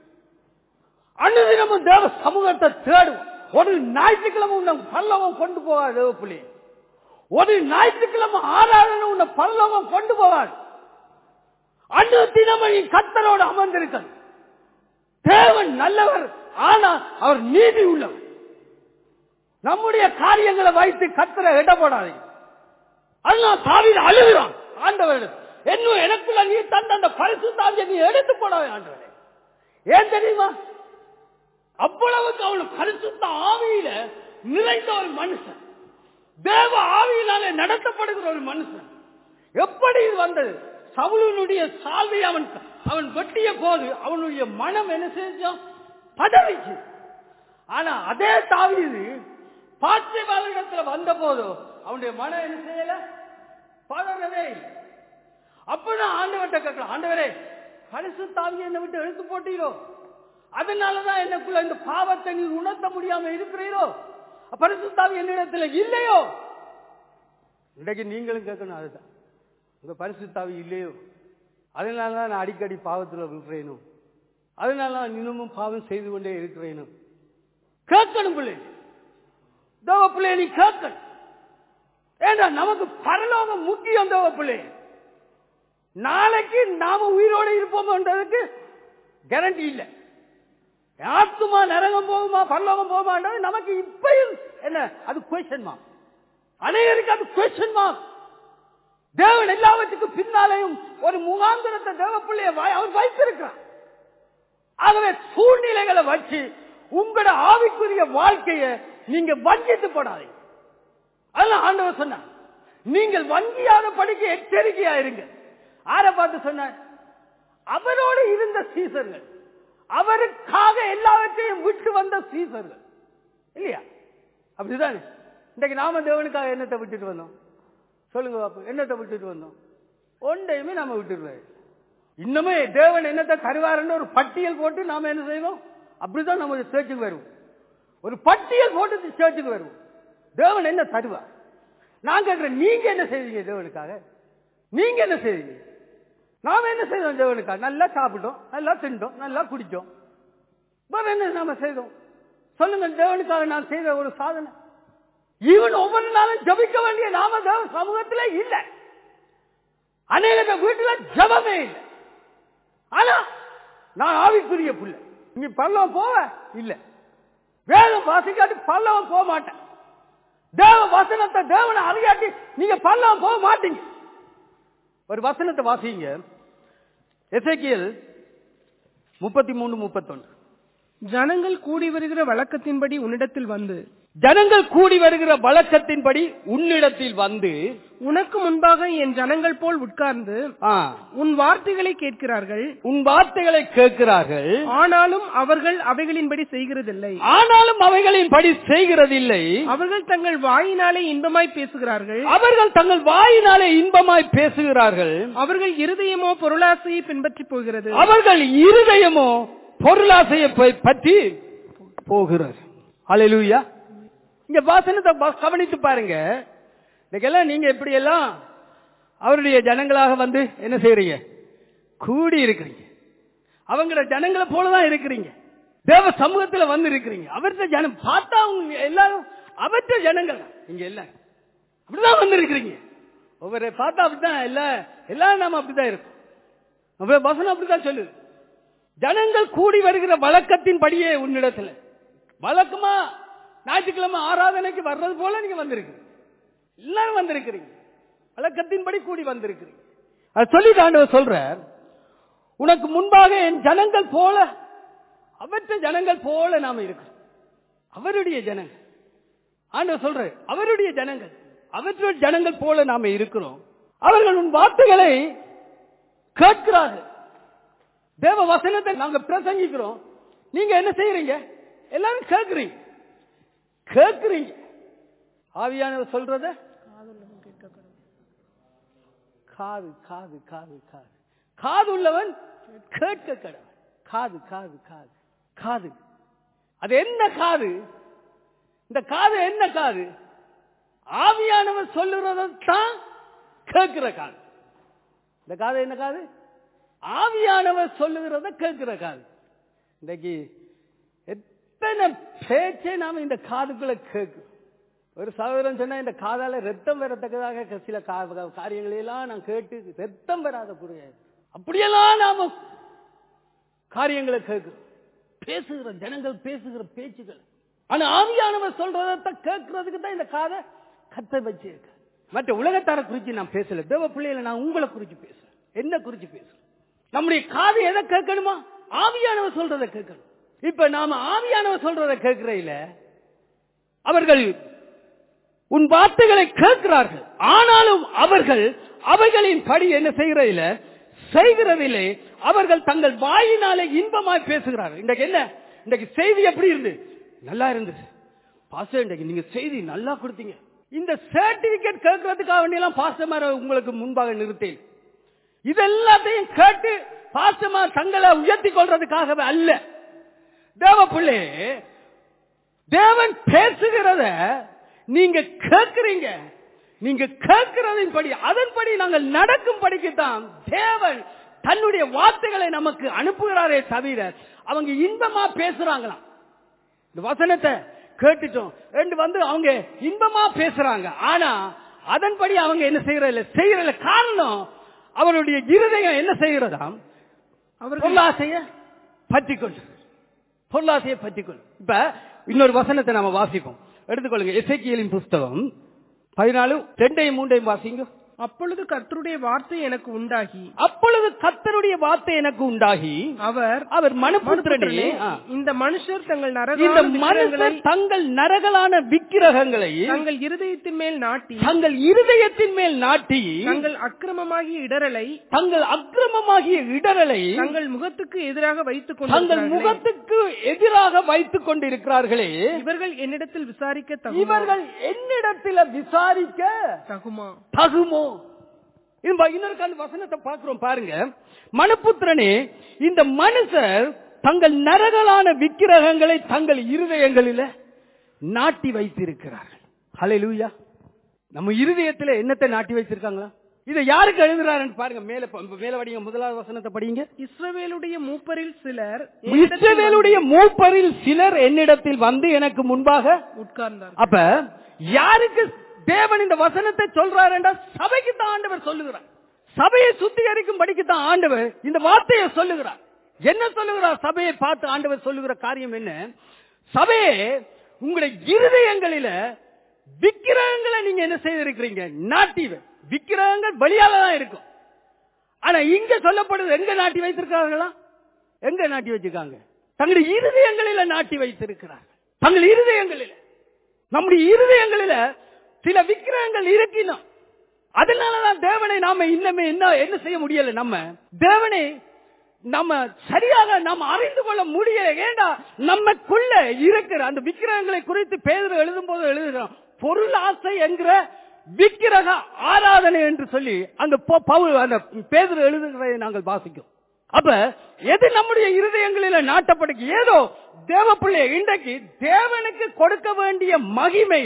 அனுதினமும் தேவ சமூகத்தை தேடுவோம். ஒரு ஞாயிற்றுக்கிழமை உன்னை பரலோகம் கொண்டு போவார் தேவ பிள்ளை, ஒரு ஞாயிற்றுக்கிழமை ஆராதனை உன்னை பரலோகம் கொண்டு போவார். அன்று தினமும் கர்த்தரோடு அமர்ந்திருக்க. தேவன் நல்லவர், ஆனால் அவர் நீதி உள்ளவர். நம்முடைய காரியங்களை வைத்து கர்த்தரை இட போடாதீங்க. அதனால தாவீது அழுகிறான், ஆண்டவர் என்ன எனக்குள்ள நீ தந்த அந்த பரிசுத்த ஆவியை நீ எடுத்து போடாதே ஆண்டவரே. ஏன் தெரியுமா? அவ்வளவுக்கு அவனுக்கு பரிசுத்த ஆவியில நிறைந்த ஒரு மனுஷன், தேவ ஆவியினாலே நடத்தப்படுகிற ஒரு மனுஷன். எப்படி இது வந்தது? சவுலுடைய சால்வை அவன் அவன் வெட்டிய போது அவனுடைய மனம் என்ன செஞ்சான்? பதவிச்சு. ஆனா அதே தாவீது பாத்சேபாவிடத்துல வந்த போது அவனுடைய மனம் என்ன செய்யல? பதறவே. அப்பதான் ஆண்டவர்கிட்ட கேட்கலாம், ஆண்டவரே பரிசுத்த ஆவியை என்னை விட்டு எடுத்து போட்டீரோ, அதனாலதான் எனக்குள்ள இந்த பாவத்தை நீ உணர்த்த முடியாம இருக்கிறீரோ, பரிசுத்த ஆவி என்னிடத்துல இல்லையோ? இன்றைக்கு நீங்களும் கேட்கணும், அதுதான் உங்க பரிசுத்த ஆவி இல்லையோ, அதனாலதான் நான் அடிக்கடி பாவத்தில் விழுறேனும், அதனாலதான் இன்னமும் பாவம் செய்து கொண்டே இருக்கிறேனும். கேட்கணும் பிள்ளை, தேவ பிள்ளை நீ கேட்கணும். ஏன்னா நமக்கு பரலோகம் முக்கியம் தேவ பிள்ளை. நாளைக்கு நாம உயிரோடு இருப்போம்ன்றதுக்கு கேரண்டி இல்லை. ஆத்மா நரகம் போகுமா பரலோகம் போகுமான்றது நமக்கு இப்பயும் என்ன, அது கொஸ்டின் மார்க். அனைவருக்கு அது கொஸ்டின் மார்க். தேவன் எல்லாவற்றுக்கும் பின்னாலேயும் ஒரு முகாந்திரத்தை தேவ பிள்ளைய அவர் வைத்திருக்கிறார். ஆகவே சூழ்நிலைகளை வச்சு உங்களோட ஆவிக்குரிய வாழ்க்கையை நீங்க வஞ்சித்து போடாதீங்க. அதெல்லாம் ஆண்டவர் சொன்னார், நீங்கள் வங்கியாத படிக்க எச்சரிக்கையா இருங்க. ஆரை பார்த்து சொன்னார்? அவரோடு இருந்த சீசர்கள், அவருக்காக எல்லாவற்றையும் விட்டு வந்த சீசர்கள் இல்லையா? அப்படிதானே இன்றைக்கு நாம தேவனுக்காக என்னத்தை விட்டுட்டு வந்தோம்? சொல்லுங்க பாப்பு, என்னத்தை விட்டுட்டு வந்தோம்? ஒன்றையுமே நாம விட்டுருவாரு. இன்னுமே தேவன் என்னத்தை தருவாருன்னு ஒரு பட்டியல் போட்டு நாம என்ன செய்வோம்? அப்படிதான் நம்ம சேர்ச்சுக்கு வருவோம். ஒரு பட்டியல் போட்டு சேர்ச்சுக்கு வருவோம். தேவன் என்ன தருவார்? நான் கேட்கிறேன், நீங்க என்ன செய்வீங்க தேவனுக்காக? நீங்க என்ன செய்வீங்க? நாம என்ன செய்தோம் தேவனுக்காக? நல்லா சாப்பிட்டோம், நல்லா திண்டோம், நல்லா குடிச்சோம். வேற என்ன நாம செய்தோம்? சொல்லுங்க, தேவனுக்காக நான் செய்த ஒரு சாதனை. இவன் ஒவ்வொரு நாளும் ஜபிக்க வேண்டிய நாம தேவ சமூகத்திலே இல்லை. அநேக வீட்டுல ஜபமே இல்லை. ஆனா நான் ஆவிக்குரிய புள்ள, இங்க பல்லவம் போவ இல்ல, வேதம் வாசிக்காட்டி பல்லவம் போக மாட்டேன், தேவ வசனத்தை தேவனை அறியாட்டி நீங்க பல்லவம் போக மாட்டீங்க. ஒரு வசனத்தை வாசிங்க, எசேக்கியேல் முப்பத்தி மூணு முப்பத்தொன்னு. ஜனங்கள் கூடி வருகிற வழக்கத்தின்படி உன்னிடத்தில் வந்து ஜனங்கள் கூடி வருகிற வழக்கத்தின்படி உன்னிடத்தில் வந்து உனக்கு முன்பாக என் ஜனங்கள் போல் உட்கார்ந்து உன் வார்த்தைகளை கேட்கிறார்கள் உன் வார்த்தைகளை கேட்கிறார்கள் ஆனாலும் அவர்கள் அவைகளின்படி செய்கிறதில்லை ஆனாலும் அவைகளின்படி செய்கிறதில்லை அவர்கள் தங்கள் வாயினாலே இன்பமாய் பேசுகிறார்கள் அவர்கள் தங்கள் வாயினாலே இன்பமாய் பேசுகிறார்கள் அவர்கள் இருதயமோ பொருளாசையை பின்பற்றி போகிறது அவர்கள் இருதயமோ பொருளாசையை பற்றி போகிறது. அல்லேலூயா. இங்க வாசனத்தை கவனித்து பாருங்க. இன்னைக்கெல்லாம் நீங்க எப்படி எல்லாம் அவருடைய ஜனங்களாக வந்து என்ன செய்யறீங்க? கூடி இருக்கிறீங்க. அவங்கள ஜனங்களை போலதான் இருக்கிறீங்க. தேவ சமூகத்துல வந்து இருக்கிறீங்க. அவர்கிட்ட ஜனம் பார்த்தா அவங்க எல்லாரும் அவற்ற ஜனங்கள் நீங்க எல்லாரும் அப்படிதான் வந்து இருக்கிறீங்க. ஒவ்வொரு பார்த்தா அப்படிதான் எல்லா எல்லாரும் நாம அப்படிதான் இருக்கும். வசனம் அப்படிதான் சொல்லுது. ஜனங்கள் கூடி வருகிற வழக்கத்தின் படியே உன்னிடத்துல வழக்கமா ஞாயிற்றுக்கிழமை ஆராதனைக்கு வர்றது போல நீங்க வந்திருக்கீங்க. எல்லாரும் வந்திருக்கிறீங்க. வழக்கத்தின்படி கூடி வந்திருக்கிறீங்க. அது சொல்லி ஆண்டவர் சொல்ற, உனக்கு முன்பாக என் ஜனங்கள் போல அவற்ற ஜனங்கள் போல நாம இருக்கிறோம். அவருடைய ஜனங்கள் ஆண்டவர் சொல்ற, அவருடைய ஜனங்கள் அவற்ற ஜனங்கள் போல நாம இருக்கிறோம். அவர்கள் உன் வார்த்தைகளை கேட்கிறார்கள். தேவ வசனத்தை நாங்க பிரசங்கிக்கிறோம். நீங்க என்ன செய்யறீங்க? எல்லாரும் கேட்கிறீங்க கேட்கிறீங்க ஆவியானவர் சொல்றத காது காது காது காது காது உள்ளவன் கேட்க கடவன். காது காது காது காது அது என்ன காது? இந்த காது என்ன காது? ஆவியானவர் சொல்லுறதான் கேட்கிற காது. இந்த காது என்ன காது? ஆவியானவர் சொல்லுகிறத கேட்கிற காது. இன்றைக்கு எத்தனை பேச்சை நாம இந்த காதுக்குள்ள கேட்கும். ஒரு சகோதரன் சொன்னா இந்த காதால ரத்தம் வரத்தக்கதாக சில காரியங்களெல்லாம் நான் கேட்டு ரத்தம் வராத புரியாது. அப்படியெல்லாம் நாம காரியங்களை கேட்கிறோம். பேசுகிற ஜனங்கள் பேசுகிற பேச்சுகள். ஆனா ஆவியானவர் சொல்றத கேட்கறதுக்கு தான் இந்த காதை கத்த வச்சிருக்க. மற்ற உலகத்தார குறிச்சு நான் பேசல, தேவ பிள்ளைகளை நான் உங்களை குறிச்சு பேசுறேன். என்ன குறிச்சு பேசுறேன்? நம்முடைய காது எதை கேட்கணுமா? ஆவியானவர் சொல்றதை கேட்கணும். இப்ப நாம ஆவியானவர் சொல்றதை கேட்கிறதில்ல. அவர்கள் உன் வார்த்தைகளை கேட்கிறார்கள், ஆனாலும் அவர்கள் அவைகளின் படி என்ன செய்கிறதில்லை செய்கிறதில்லை. அவர்கள் தங்கள் வாயினாலே இன்பமாய் பேசுகிறார்கள். இன்றைக்கு என்ன? இன்றைக்கு செய்தி எப்படி இருந்து? நல்லா இருந்தது பாஸ்டர், இன்றைக்கு நீங்க செய்தி நல்லா கொடுத்தீங்க. இந்த சர்டிபிகேட் கேட்கறதுக்காக வேண்டியெல்லாம் பாஸ்டர் உங்களுக்கு முன்பாக நிறுத்தேன். இதெல்லாத்தையும் கேட்டு பாஸ்டர் தங்களை உயர்த்தி கொள்றதுக்காகவே அல்ல. தேவ பிள்ளை, தேவன் பேசுகிறத நீங்க கேட்கிறீங்க. நீங்க கேட்கிறதின் படி அதன்படி நாங்கள் நடக்கும் படிக்குத்தான் தேவன் தன்னுடைய வார்த்தைகளை நமக்கு அனுப்புகிறாரே தவிர அவங்க இன்பமா பேசுறாங்களாம். இந்த வசனத்தை கேட்டுட்டோம் ரெண்டு வந்து அவங்க இன்பமா பேசுறாங்க. ஆனா அதன்படி அவங்க என்ன செய்யறதில்ல செய்யறதில்ல காரணம் அவருடைய இருதயம் என்ன செய்கிறதாம்? அவர் பொருளாசைய பற்றி கொண்டு பொருளாசையை பற்றி கொண்டு. இப்ப இன்னொரு வசனத்தை நாம வாசிப்போம். எடுத்துக்கொள்ளுங்க. எசேக்கியேலின் புஸ்தகம் பதினாலு ரெண்டையும் மூன்றையும் வாசிங்க. அப்பொழுது கர்த்தருடைய வார்த்தை எனக்கு உண்டாகி அப்பொழுது கர்த்தருடைய வார்த்தை எனக்கு உண்டாகி அவர் அவர் மனுபுத்திரனே, இந்த மனுஷர் தங்கள் நரகங்களை தங்கள் நரகலான விக்கிரகங்களை தங்கள் இருதயத்தின் மேல் நாட்டி தங்கள் இருதயத்தின் மேல் நாட்டி தங்கள் அக்கிரமமாகிய இடரலை தங்கள் அக்கிரமமாகிய இடரலை தங்கள் முகத்துக்கு எதிராக வைத்துக் கொண்டு தங்கள் முகத்துக்கு எதிராக வைத்துக் கொண்டிருக்கிறார்களே, இவர்கள் என்னிடத்தில் விசாரிக்க தகுமா? இவர்கள் என்னிடத்தில் விசாரிக்க தகுமா தகுமோ? இன்னொரு கால வசனத்தை பார்க்கிறோம் பாருங்க. மனுபுத்திரனே, இந்த மனுஷர் தங்கள் நரகலான விக்கிரகங்களை தங்கள் இருதயங்களில் நாட்டி வைத்திருக்கிறார்கள். ஹல்லேலூயா. நம்ம இருதயத்தில் என்னத்தை நாட்டி வைத்திருக்காங்களா? இதை யாருக்கு எழுதுறாருன்னு பாருங்க. மேல மேல படிங்க, முதலாவது வசனத்தை படிங்க. இஸ்ரவேலுடைய மூப்பரில் சிலர் இஸ்ரவேலுடைய மூப்பரில் சிலர் என்னிடத்தில் வந்து எனக்கு முன்பாக உட்கார்ந்தார். அப்ப யாருக்கு தேவன் இந்த வசனத்தை சொல்றார் என்றால் சபைக்கு தான் ஆண்டவர் சொல்லுகிறார். சபையை சுத்திகரிக்கும் படிக்கத்தான் ஆண்டவர் இந்த வார்த்தையை சொல்லுகிறார். என்ன சொல்லுகிறார்? சபையை பார்த்து ஆண்டவர் சொல்லுகிற காரியம் என்ன? சபையே, உங்களுடைய இருதயங்களில விக்கிரகங்களை நீங்க என்ன செய்திருக்கிறீங்க? நாட்டி. விக்கிரகங்கள் வெளியால தான் இருக்கும். ஆனா இங்க சொல்லப்படுது எங்க நாட்டி வைத்திருக்கிறார்களா? எங்க நாட்டி வச்சிருக்காங்க? தங்களுடைய இருதயங்களில நாட்டி வைத்திருக்கிறார்கள். தங்கள் இருதயங்களில, நம்முடைய இருதயங்களில சில விக்கிரகங்கள் இருக்கணும். அதனாலதான் தேவனை நாம இன்னமே என்ன என்ன செய்ய முடியல. நம்ம தேவனை நம்ம சரியாக நாம் அறிந்து கொள்ள முடியல. ஏண்டா, நமக்குள்ள இருக்கிற அந்த விக்கிரகங்களை குறித்து பேதுரு எழுதும் போது எழுதுகிறோம், பொருள் ஆசை என்கிற விக்கிரக ஆராதனை என்று சொல்லி அங்க பவுல் அந்த பேதுரு எழுதுகிறதை நாங்கள் வாசிக்கிறோம். அப்ப எது நம்முடைய இருதயங்களில நாட்டப்படுது? ஏதோ தேவ பிள்ளை இன்றைக்கு தேவனுக்கு கொடுக்க வேண்டிய மகிமைய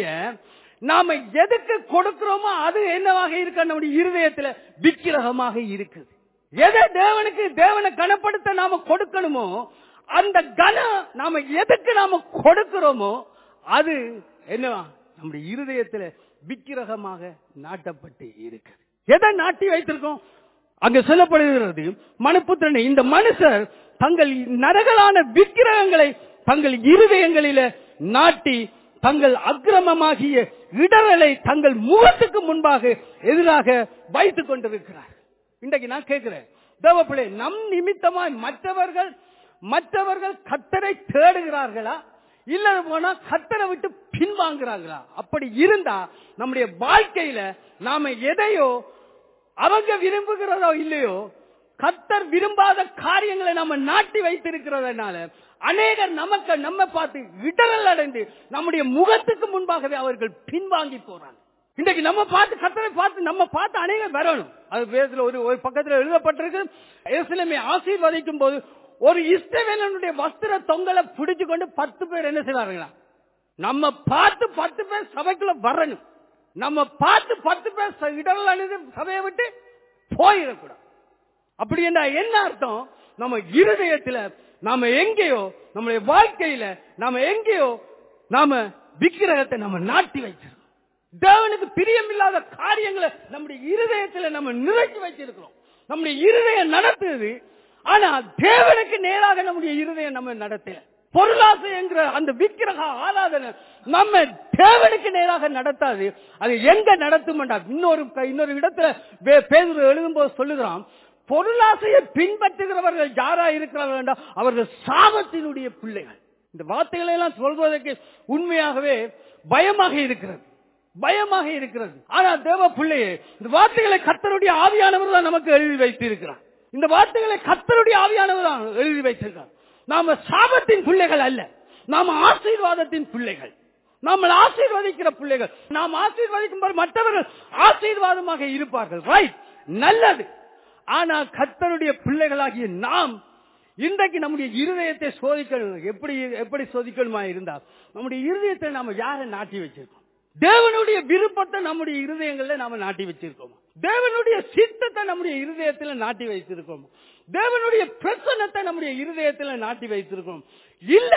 நாம எதுக்கு கொடுக்கிறோமோ அது என்னவாக இருக்க? நம்முடைய இருதயத்துல விக்கிரகமாக இருக்குது. எதை தேவனுக்கு தேவனை கனப்படுத்த நாம கொடுக்கணுமோ அந்த கனம் நாம எதுக்கு நாம கொடுக்கிறோமோ அது என்னவா? நம்முடைய இருதயத்துல விக்கிரகமாக நாட்டப்பட்டு இருக்கு. எதை நாட்டி வைத்திருக்கோம்? அங்க சொல்லப்படுகிறது, மனுபுத்திரனே, இந்த மனுஷர் தங்கள் நரகலான விக்கிரகங்களை தங்கள் இருதயங்களில நாட்டி தங்கள் அக்கிரமமாகிய இடரலை தங்கள் முகத்துக்கு முன்பாக எதிராக வைத்துக் கொண்டிருக்கிறார். இன்றைக்கு நான் கேட்கிறேன், தேவப்பிள்ளை, நம் நிமித்தமாய் மற்றவர்கள் மற்றவர்கள் கர்த்தரை தேடுகிறார்களா, இல்ல போனா கர்த்தரை விட்டு பின்வாங்குறாங்களா? அப்படி இருந்தா நம்முடைய வாழ்க்கையில நாம எதையோ அவங்க விரும்புகிறதோ இல்லையோ கர்த்தர் விரும்பாத காரியங்களை நாம நாட்டி வைத்திருக்கிறதுனால அநேகர் நமக்கு நம்ம பார்த்து இடரல் அடைந்து நம்முடைய முகத்துக்கு முன்பாகவே அவர்கள் பின்வாங்கி போறாங்க. இன்றைக்கு நம்ம பார்த்து கர்த்தரை பார்த்து நம்ம பார்த்து அநேகர் வரணும். அது வேதத்துல ஒரு ஒரு பக்கத்தில் எழுதப்பட்டிருக்கு, எருசலேமை ஆசீர்வதிக்கும் போது ஒரு இஸ்ரவேலனுடைய வஸ்திர தொங்கலை பிடிச்சு கொண்டு பத்து பேர் என்ன செய்வார்களா? நம்ம பார்த்து பத்து பேர் சபைக்குள்ள வரணும். நம்ம பார்த்து பத்து பேர் இடரல் அடைந்து சபையை விட்டு போயிடக்கூடாது. அப்படி என்ன என்ன அர்த்தம்? நம்ம இருதயத்துல நாம எங்கேயோ நம்முடைய வாழ்க்கையில நாம எங்கேயோ நாம விக்கிரகத்தை நம்ம நாட்டி வச்சிருக்கோம். தேவனுக்கு பிரியமில்லாத காரியங்களை நம்முடைய இருதயத்துல நம்ம நிறைச்சி வச்சிருக்கிறோம். நம்முடைய இருதயம் நடத்துது, ஆனா தேவனுக்கு நேராக நம்முடைய இருதயம் நம்ம நடத்தல. பொருளாசை என்கிற அந்த விக்கிரக ஆராதனை நம்ம தேவனுக்கு நேராக நடத்தாது. அது எங்க நடத்தும்? இன்னொரு இன்னொரு இடத்துல பேதுரு எழுதும் போது சொல்லுகிறான், பொருளாசையை பின்பற்றுகிறவர்கள் யாரா இருக்கிறார்கள் என்றால் அவர்கள் சாபத்தினுடைய பிள்ளைகள். இந்த வார்த்தைகளை எல்லாம் சொல்வதற்கு உண்மையாகவே பயமாக இருக்கிறது, பயமாக இருக்கிறது. ஆனா தேவ பிள்ளையே, இந்த வார்த்தைகளை கர்த்தருடைய ஆவியானவர் தான் நமக்கு எழுதி வைத்திருக்கிறார். இந்த வார்த்தைகளை கர்த்தருடைய ஆவியானவர் தான் எழுதி வைத்திருக்கிறார். நாம சாபத்தின் பிள்ளைகள் அல்ல, நாம ஆசீர்வாதத்தின் பிள்ளைகள். நாம ஆசீர்வதிக்கிற பிள்ளைகள். நாம் ஆசீர்வதிக்கும் போது மற்றவர்கள் ஆசீர்வாதமாக இருப்பார்கள். ரைட், நல்லது. ஆனா கர்த்தருடைய பிள்ளைகளாகிய நாம் இன்றைக்கு நம்முடைய இருதயத்தை சோதிக்கணும். எப்படி எப்படி சோதிக்கணுமா இருந்தால் நம்முடைய இருதயத்தை நாம யாரை நாட்டி வச்சிருக்கோம்? தேவனுடைய விருப்பத்தை நம்முடைய இருதயங்கள்ல நாம நாட்டி வச்சிருக்கோம். தேவனுடைய சித்தத்தை நம்முடைய இருதயத்துல நாட்டி வைத்திருக்கோம். தேவனுடைய பிரசன்னத்தை நம்முடைய இருதயத்துல நாட்டி வைத்திருக்கோம். இல்ல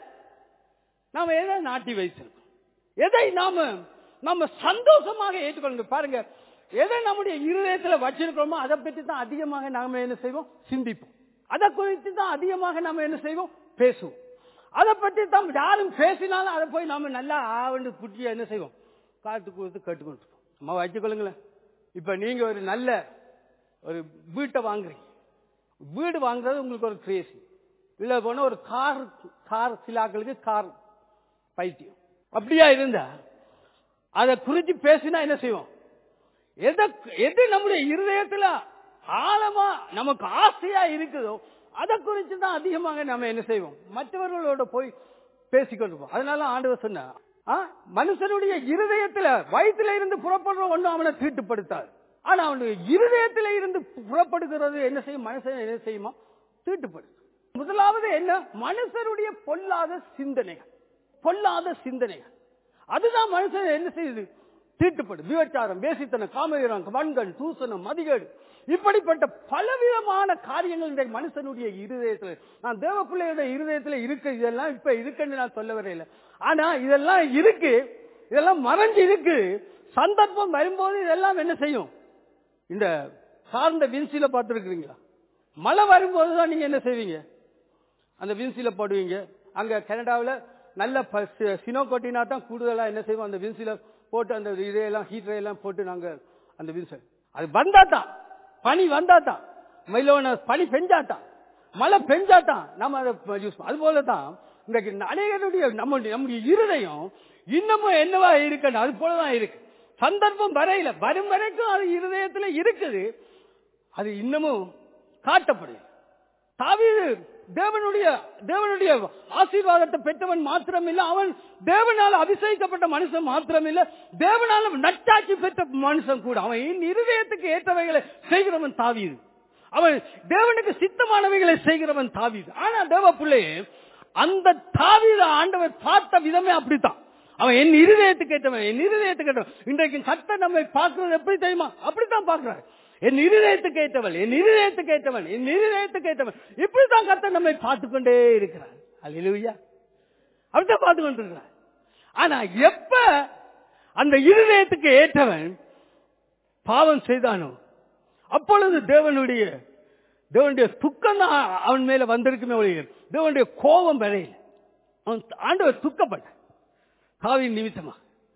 நாம எதை நாட்டி வைத்திருக்கோம்? எதை நாம நம்ம சந்தோஷமாக ஏற்றுக்கொள்ளுங்க. பாருங்க, எதை நம்முடைய இருதயத்துல வச்சிருக்கிறோமோ அதை பற்றி தான் அதிகமாக நாம என்ன செய்வோம்? சிந்திப்போம். அதை குறித்து தான் அதிகமாக நாம என்ன செய்வோம்? பேசுவோம். அதை பற்றி தான் யாரும் பேசினாலும் அதை போய் நாம நல்லா ஆவண்டு குட்டி என்ன செய்வோம்? காத்து கொடுத்து கேட்டுக்கொண்டு நம்ம வச்சுக்கொள்ளுங்களேன். இப்ப நீங்க ஒரு நல்ல ஒரு வீட்டை வாங்குறீங்க. வீடு வாங்குறது உங்களுக்கு ஒரு கிரேசி. இல்ல போன ஒரு கார் கார் சிலாக்களுக்கு கார் பைத்தியம். அப்படியா இருந்தா அதை குறித்து பேசினா என்ன செய்வோம்? எது நம்முடைய இருதயத்துல ஆழமா நமக்கு ஆசையா இருக்குதோ அதை குறித்து தான் அதிகமாக நம்ம என்ன செய்வோம்? மற்றவர்களோட போய் பேசிக்கொள்வோம். அதனால ஆண்டவர் சொன்னார், மனுஷனுடைய இருதயத்துல வயிற்றுல இருந்து புறப்படுற ஒண்ணு அவனை தீட்டுப்படுத்தாது. ஆனா அவனுடைய இருதயத்தில இருந்து புறப்படுகிறது என்ன செய்யும்? மனுஷன் என்ன செய்யுமா? தீட்டுப்படுத்தும். முதலாவது என்ன? மனுஷனுடைய பொல்லாத சிந்தனைகள். பொல்லாத சிந்தனைகள் அதுதான் மனுஷன் என்ன செய்யுது? தீட்டுப்படும். விபச்சாரம், வேசித்தனம், காமவீரம், வன்கண், தூசணம், மதிகேடு, இப்படிப்பட்ட பலவிதமான காரியங்கள் இந்த மனுஷனுடைய இருதயத்துல, நான் தேவ பிள்ளையோட இருதயத்துல இருக்கு. இதெல்லாம் இப்ப இருக்குன்னு நான் சொல்ல வரையில, ஆனா இதெல்லாம் இருக்கு, இதெல்லாம் மறைஞ்சு இருக்கு. சந்தர்ப்பம் வரும்போது இதெல்லாம் என்ன செய்யும்? இந்த சார்ந்த வின்சீல பார்த்துருக்கீங்களா? மழை வரும்போதுதான் நீங்க என்ன செய்வீங்க? அந்த வின்சீல போடுவீங்க. அங்க கனடாவில் நல்ல சினோ கொட்டினா தான் கூடுதலா என்ன செய்வோம், அந்த வின்சீல போட்டு அந்த இதையெல்லாம் ஹீட்டரையெல்லாம் போட்டு நாங்க அந்த வின்சல் அது வந்தாதான், பனி வந்தாதான், மயிலோன பனி பெஞ்சாதான், மழை பெஞ்சாதான் நம்ம அதை யூஸ் பண்ணோம். அது போலதான் இன்றைக்கு அநேகருடைய நம்முடைய நம்முடைய இருதயம் இன்னமும் என்னவா இருக்கு, அது போலதான் இருக்கு. சந்தர்ப்பம் வரையில வரும் வரைக்கும் அது இருதயத்துல இருக்குது, அது இன்னமும் காட்டப்படும். தாவீது தேவனுடைய தேவனுடைய ஆசீர்வாதத்தை பெற்றவன் மாத்திரம் இல்ல, அவன் தேவனால அபிஷேகிக்கப்பட்ட மனுஷன் மாத்திரம் இல்ல, தேவனால நட்டாட்சி பெற்ற மனுஷன் கூட. அவன் இருதயத்துக்கு ஏற்றவைகளை செய்கிறவன் தாவீது. அவன் தேவனுக்கு சித்தமானவைகளை செய்கிறவன் தாவீது. ஆனா தேவ பிள்ளையே, அந்த தாவீது ஆண்டவர் பார்த்த விதமே அப்படித்தான். அவன் என் இருதயத்துக்கு ஏற்றவன், என் இருதயத்துக்கு ஏற்றவன். இன்றைக்கு கர்த்தர் நம்மை பார்க்கிறது எப்படி தெரியுமா? அப்படித்தான் பார்க்கிறார். என் இருதயத்துக்கு ஏற்றவன், என் இருதயத்துக்கு ஏற்றவன், என் இருதயத்துக்கு ஏற்றவன். இப்படித்தான் கர்த்தர் நம்மை பார்த்துக் கொண்டே இருக்கிறார். அல்லேலூயா. அப்படித்தான் பார்த்து கொண்டு இருக்கிறார். ஆனா எப்ப அந்த இருதயத்துக்கு ஏற்றவன் பாவம் செய்தானோ அப்பொழுது தேவனுடைய தேவனுடைய துக்கம் தான் அவன் மேல வந்திருக்குமே ஒழிய தேவனுடைய கோபம் வரையில் அவன் ஆண்டவர் துக்கப்பட்ட தாவீதின் நிமித்தமா.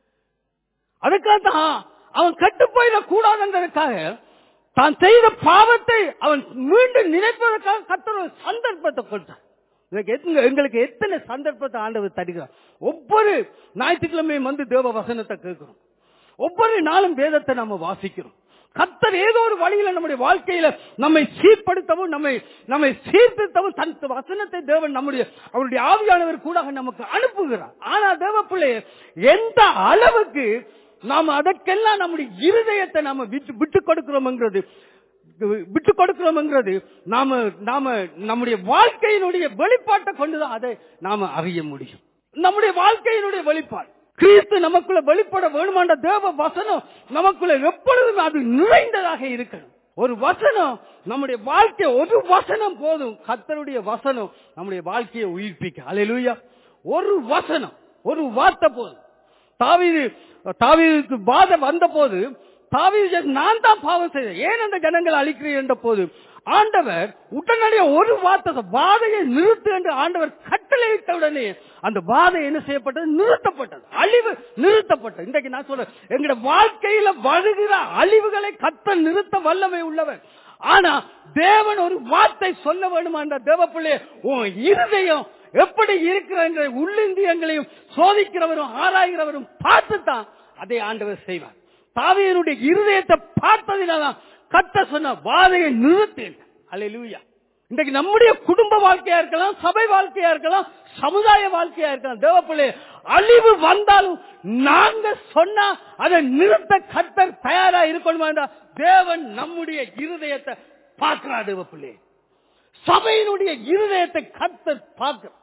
அதுக்காகத்தான் அவன் கட்டு போயிட கூடாதுன்றதுக்காக தான் செய்த பாவத்தை அவன் மீண்டும் நினைப்பதற்காக கர்த்தர் ஒரு சந்தர்ப்பத்தை கொடுத்தார். எங்களுக்கு எத்தனை சந்தர்ப்பத்தை ஆண்டவர் தருகிறார். ஒவ்வொரு ஞாயிற்றுக்கிழமையும் வந்து தேவ வசனத்தை கேட்கிறோம், ஒவ்வொரு நாளும் வேதத்தை நாம வாசிக்கிறோம். கர்த்தர் ஏதோ ஒரு வழியில நம்முடைய வாழ்க்கையில நம்மை சீர்படுத்தவும் நம்மை நம்மை சீர்திருத்தவும் தன் வசனத்தை தேவன் நம்முடைய அவருடைய ஆவியானவர் கூட நமக்கு அனுப்புகிறார். ஆனா தேவ பிள்ளையே, எந்த அளவுக்கு நாம அதற்கெல்லாம் நம்முடைய இருதயத்தை நாம விட்டு விட்டு கொடுக்கிறோம்ங்கிறது விட்டு கொடுக்கிறோம்ங்கிறது நாம நாம நம்முடைய வாழ்க்கையினுடைய வெளிப்பாட்டை கொண்டுதான் அதை நாம அறிய முடியும். நம்முடைய வாழ்க்கையினுடைய வெளிப்பாடு கிறிஸ்து நமக்குள்ள வெளிப்பட வேணுமாண்ட தேவ வசனம் நமக்குள்ள எப்பொழுதும் அது நிறைந்ததாக இருக்கணும். ஒரு வசனம் நம்முடைய வாழ்க்கை, ஒரு வசனம் போதும். கர்த்தருடைய வசனம் நம்முடைய வாழ்க்கையை உயிர்ப்பிக்க. அல்லேலூயா. ஒரு வசனம், ஒரு வார்த்தை போதும். தாவீது தாவீதுக்கு பாதை வந்த போது தாவீது நான் தான் பாவம் செய்தேன், ஏன் அந்த ஜனங்களை அழிக்கிறேன் என்ற போது ஆண்டவர் உடனடியே ஒரு வார்த்தை பாதையை நிறுத்து என்று ஆண்டவர் கட்டளையிட்ட உடனே அந்த பாதை என்ன செய்யப்பட்டது? நிறுத்தப்பட்டது. அழிவு நிறுத்தப்பட்டது. இன்றைக்கு நான் சொல்றேன், எங்களுடைய வாழ்க்கையில வருகிற அழிவுகளை கர்த்தர் நிறுத்த வல்லமை உள்ளவர். ஆனா தேவன் ஒரு வார்த்தை சொல்ல வேண்டுமா என்ற தேவ பிள்ளையே, உன் இருதயம் எப்படி இருக்கிற உள்ளிந்தியங்களையும் சோதிக்கிறவரும் ஆராய்கிறவரும் பார்த்துத்தான் அதை ஆண்டவர் செய்வார். தாவீதுடைய இருதயத்தை பார்த்ததினால்தான் கர்த்தர் சொன்ன வாதையை நிறுத்து. அல்லேலூயா. இன்றைக்கு நம்முடைய குடும்ப வாழ்க்கையா இருக்கலாம், சபை வாழ்க்கையா இருக்கலாம், சமுதாய வாழ்க்கையா இருக்கலாம், தேவ பிள்ளை அழிவு வந்தாலும் நாங்க சொன்னா அதை நிறுத்த கர்த்தர் தயாரா இருக்கணுமா என்றால் தேவன் நம்முடைய இருதயத்தை பார்க்கிறார். தேவ பிள்ளை சபையினுடைய இருதயத்தை கர்த்தர் பார்க்கிறார்.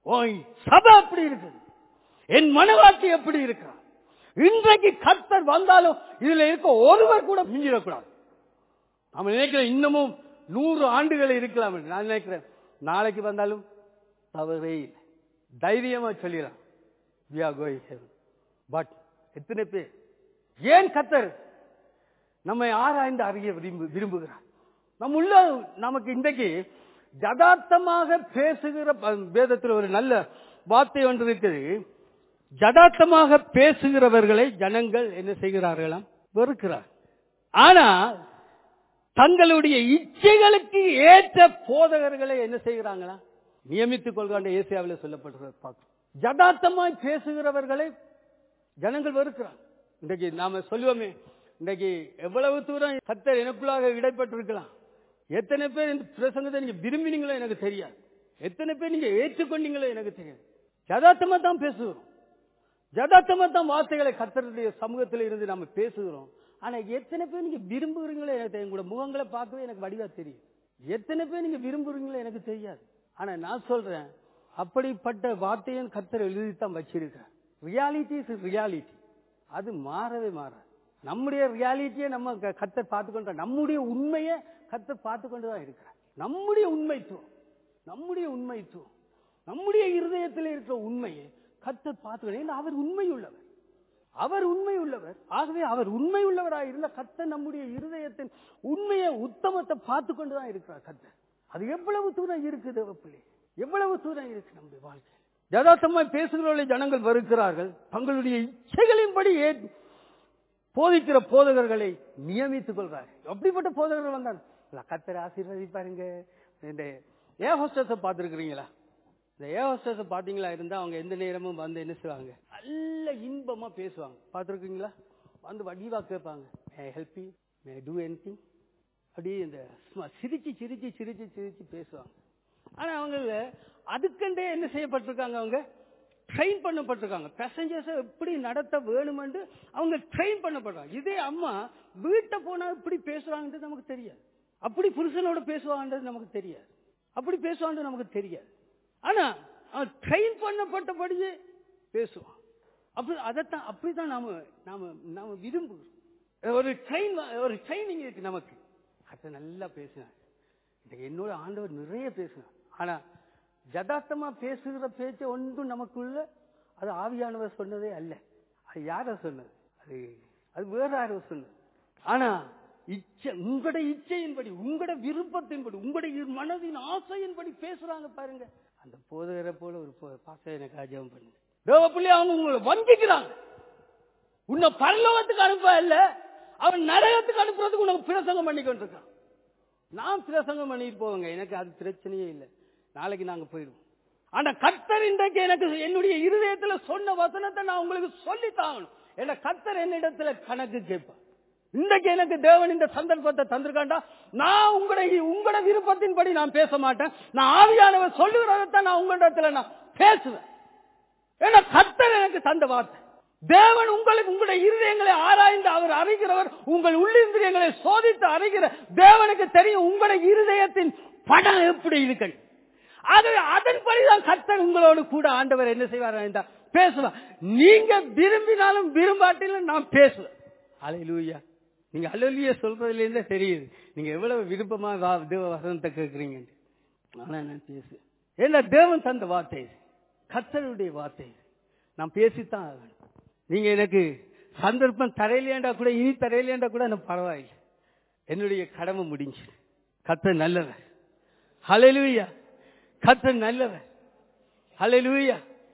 சபை அப்படி இருக்குது, என் மனவாட்டி எப்படி இருக்கிறார். இன்றைக்கு கர்த்தர் வந்தாலும் இதுல இருக்க ஒருவர் கூட மிஞ்சிடக்கூடாது. நம்ம நினைக்கிறேன் இன்னமும் நூறு ஆண்டுகள் இருக்கலாம் என்று நான் நினைக்கிறேன். நாளைக்கு வந்தாலும் தவறே இல்லை, தைரியமா சொல்லிடலாம். we are going heaven. But எத்தனை பேர் ஏன் கர்த்தர் நம்மை ஆராய்ந்து அறிய விரும்பு விரும்புகிறார் நம்ம உள்ள நமக்கு இன்றைக்கு யதார்த்தமாக பேசுகிற வேதத்தில் ஒரு நல்ல வார்த்தை ஒன்று இருக்குது. யதார்த்தமாக பேசுகிறவர்களை ஜனங்கள் என்ன செய்கிறார்களாம்? வெறுக்கிறார். ஆனா தங்களுடைய இச்சைகளுக்கு ஏற்ற போதகர்களை என்ன செய்கிறாங்களா? நியமித்துக் கொள்கின்ற ஏசியாவில் சொல்லப்படுகிறது பார்க்கிறோம். யதார்த்தமாய் பேசுகிறவர்களை ஜனங்கள் வெறுக்கிறார். இன்றைக்கு நாம சொல்லுவோமே, இன்றைக்கு எவ்வளவு தூரம் கர்த்தர் எனக்குள்ளாக இடைப்பட்டிருக்கலாம். எத்தனை பேர் இந்த பிரசங்கத்தை நீங்க விரும்பினீங்களோ எனக்கு தெரியாது, எத்தனை பேர் நீங்க ஏற்றுக்கொண்டீங்களோ எனக்கு தெரியாது. யதார்த்தமா தான் பேசுகிறோம், யதார்த்தமா தான் வார்த்தைகளை கர்த்தருடைய சமூகத்தில் இருந்து நாம பேசுகிறோம். ஆனா எத்தனை பேர் நீங்க விரும்புகிறீங்களோ எனக்கு தெரியும். உங்களோட முகங்களை பார்க்கவே எனக்கு வடிவா தெரியும். எத்தனை பேர் நீங்க விரும்புறீங்களோ எனக்கு தெரியாது. ஆனா நான் சொல்றேன், அப்படிப்பட்ட வார்த்தையும் கர்த்தர் எழுதித்தான் வச்சிருக்கார். ரியாலிட்டி இஸ் ரியாலிட்டி, அது மாறவே மாறாது. நம்முடைய ரியாலிட்டியை நம்ம கர்த்தர் பார்த்துக்கொண்ட, நம்முடைய உண்மையை கர்த்தர் பார்த்து கொண்டுதான் இருக்கிறார். நம்முடைய உண்மைத்துவம், நம்முடைய உண்மைத்துவம், நம்முடைய இருதயத்தில் இருக்கிற உண்மையை கர்த்தர் பார்த்துக்கொண்டு, அவர் உண்மை உள்ளவர். அவர் உண்மை உள்ளவர். ஆகவே அவர் உண்மை உள்ளவராக இருந்த கர்த்தர் நம்முடைய இருதயத்தின் உண்மையை உத்தமத்தை பார்த்து கொண்டுதான் இருக்கிறார் கர்த்தர். அது எவ்வளவு தூரம் இருக்குது பிள்ளை, எவ்வளவு தூரம் இருக்கு நம்முடைய வாழ்க்கை. யதார்த்தமாய் பேசுகிறவர்களை ஜனங்கள் வெறுக்கிறார்கள். தங்களுடைய இச்சைகளின்படி போதிக்கிற போதகர்களை நியமித்துக் கொள்றார்கள். அப்படிப்பட்ட போதகர்கள் வந்தாங்க. கர்த்தர் ஆசீர்வதிப்பாருங்க. இந்த ஏர் ஹோஸ்டஸை பார்த்திருக்கிறீங்களா? இந்த ஏர் ஹோஸ்டஸை பாத்தீங்களா இருந்தா அவங்க எந்த நேரமும் வந்து என்ன செய்வாங்க, நல்ல இன்பமா பேசுவாங்க. பார்த்திருக்கீங்களா? வந்து வடிவா கேட்பாங்க, may help you, may do anything, அப்படியே இந்த சிரிச்சு சிரிச்சு சிரிச்சு சிரிச்சு பேசுவாங்க. ஆனா அவங்க அதுக்கண்டே என்ன செய்யப்பட்டிருக்காங்க, அவங்க ட்ரெயின் பண்ணப்பட்டிருக்காங்க. பேசஞ்சர்ஸை எப்படி நடத்த வேணுமென்று அவங்க ட்ரெயின் பண்ணப்படுறாங்க. இதே அம்மா வீட்டை போனா இப்படி பேசுவாங்கன்றது நமக்கு தெரியாது. அப்படி புருஷனோட பேசுவாங்கன்றது நமக்கு தெரியாது. அப்படி பேசுவாங்கன்றது நமக்கு தெரியாது. ஆனா அவன் ட்ரெயின் பண்ணப்பட்டபடியே பேசுவான். அப்படி அதைத்தான் அப்படிதான் நாம நாம நாம விரும்புகிறோம். ஒரு ட்ரெயின் ஒரு ட்ரைனிங் இருக்கு நமக்கு. அதை நல்லா பேசினார். என்னோட ஆண்டவர் நிறைய பேசினார். ஆனா யதார்த்தமா பேசுகிற பேச்சு ஒன்றும் நமக்குள்ள அது ஆவியானவர் சொன்னதே அல்ல. அது யார சொன்னது? அது அது வேற யாரோ சொன்னது. ஆனா இச்சை, உங்களோட இச்சையின்படி, உங்களோட விருப்பத்தின்படி, உங்களுடைய மனதின் ஆசையின்படி பேசுறாங்க பாருங்க. அந்த போதகரை போல ஒரு பாச எனக்கு ஆஜம் பண்ணுங்க. தேவப்பிள்ளை அவங்க உங்களை வஞ்சிக்கிறாங்க. உன்னை பரலோகத்துக்கு அனுப்ப இல்ல, அவன் நரகத்துக்கு அனுப்புறதுக்கு உனக்கு பிரசங்கம் பண்ணி கொண்டிருக்கான். நான் பிரசங்கம் பண்ணிட்டு போவேங்க, எனக்கு அது பிரச்சனையே இல்லை. நாளைக்கு நாங்க போயிடுவோம். ஆனா கர்த்தர் இன்றைக்கு எனக்கு என்னுடைய இருதயத்துல சொன்ன வசனத்தை நான் உங்களுக்கு சொல்லித்தாகணும். ஏன்னா கர்த்தர் என்னிடத்துல கணக்கு கேட்பார். இன்றைக்கு எனக்கு தேவன் இந்த சந்தர்ப்பத்தை தந்திருக்காண்டா, நான் உங்களுடைய உங்களோட விருப்பத்தின்படி நான் பேச மாட்டேன். நான் ஆவியானவர் சொல்லுகிறதான் நான் உங்களிடத்துல நான் பேசுவேன். ஏன்னா கர்த்தர் எனக்கு தந்த வார்த்தை. தேவன் உங்களுக்கு உங்களுடைய இருதயங்களை ஆராய்ந்து அவர் அறிகிறவர். உங்கள் உள்ளிந்திரியங்களை சோதித்து அறிகிற தேவனுக்கு தெரியும் உங்களுடைய இருதயத்தின் படம் எப்படி இருக்கு. ஆகவே அதன்படிதான் கர்த்தர் உங்களோடு கூட ஆண்டவர் என்ன செய்வார், பேசுவார். நீங்க விரும்பினாலும் விரும்பாட்டிலும் நான் பேசுவேன். அல்லேலூயா. நீங்க அல்லேலூயா சொல்றதுல இருந்தே தெரியுது நீங்க எவ்வளவு விருப்பமா தேவ வசனத்தை கேட்கிறீங்க. ஆனா நான் பேசுவேன். ஏன்னா தேவன் தந்த வார்த்தை, கர்த்தருடைய வார்த்தை, நான் பேசித்தான் ஆகணும். நீங்க எனக்கு சந்தர்ப்பம் தரையிலேண்டா கூட, இனி தரையிலேண்டா கூட எனக்கு பரவாயில்லை. என்னுடைய கடமை முடிஞ்சு. கர்த்தர் நல்லவர். ஹல்லேலூயா. கர்த்தர் நல்லவர். ஹல்லேலூயா.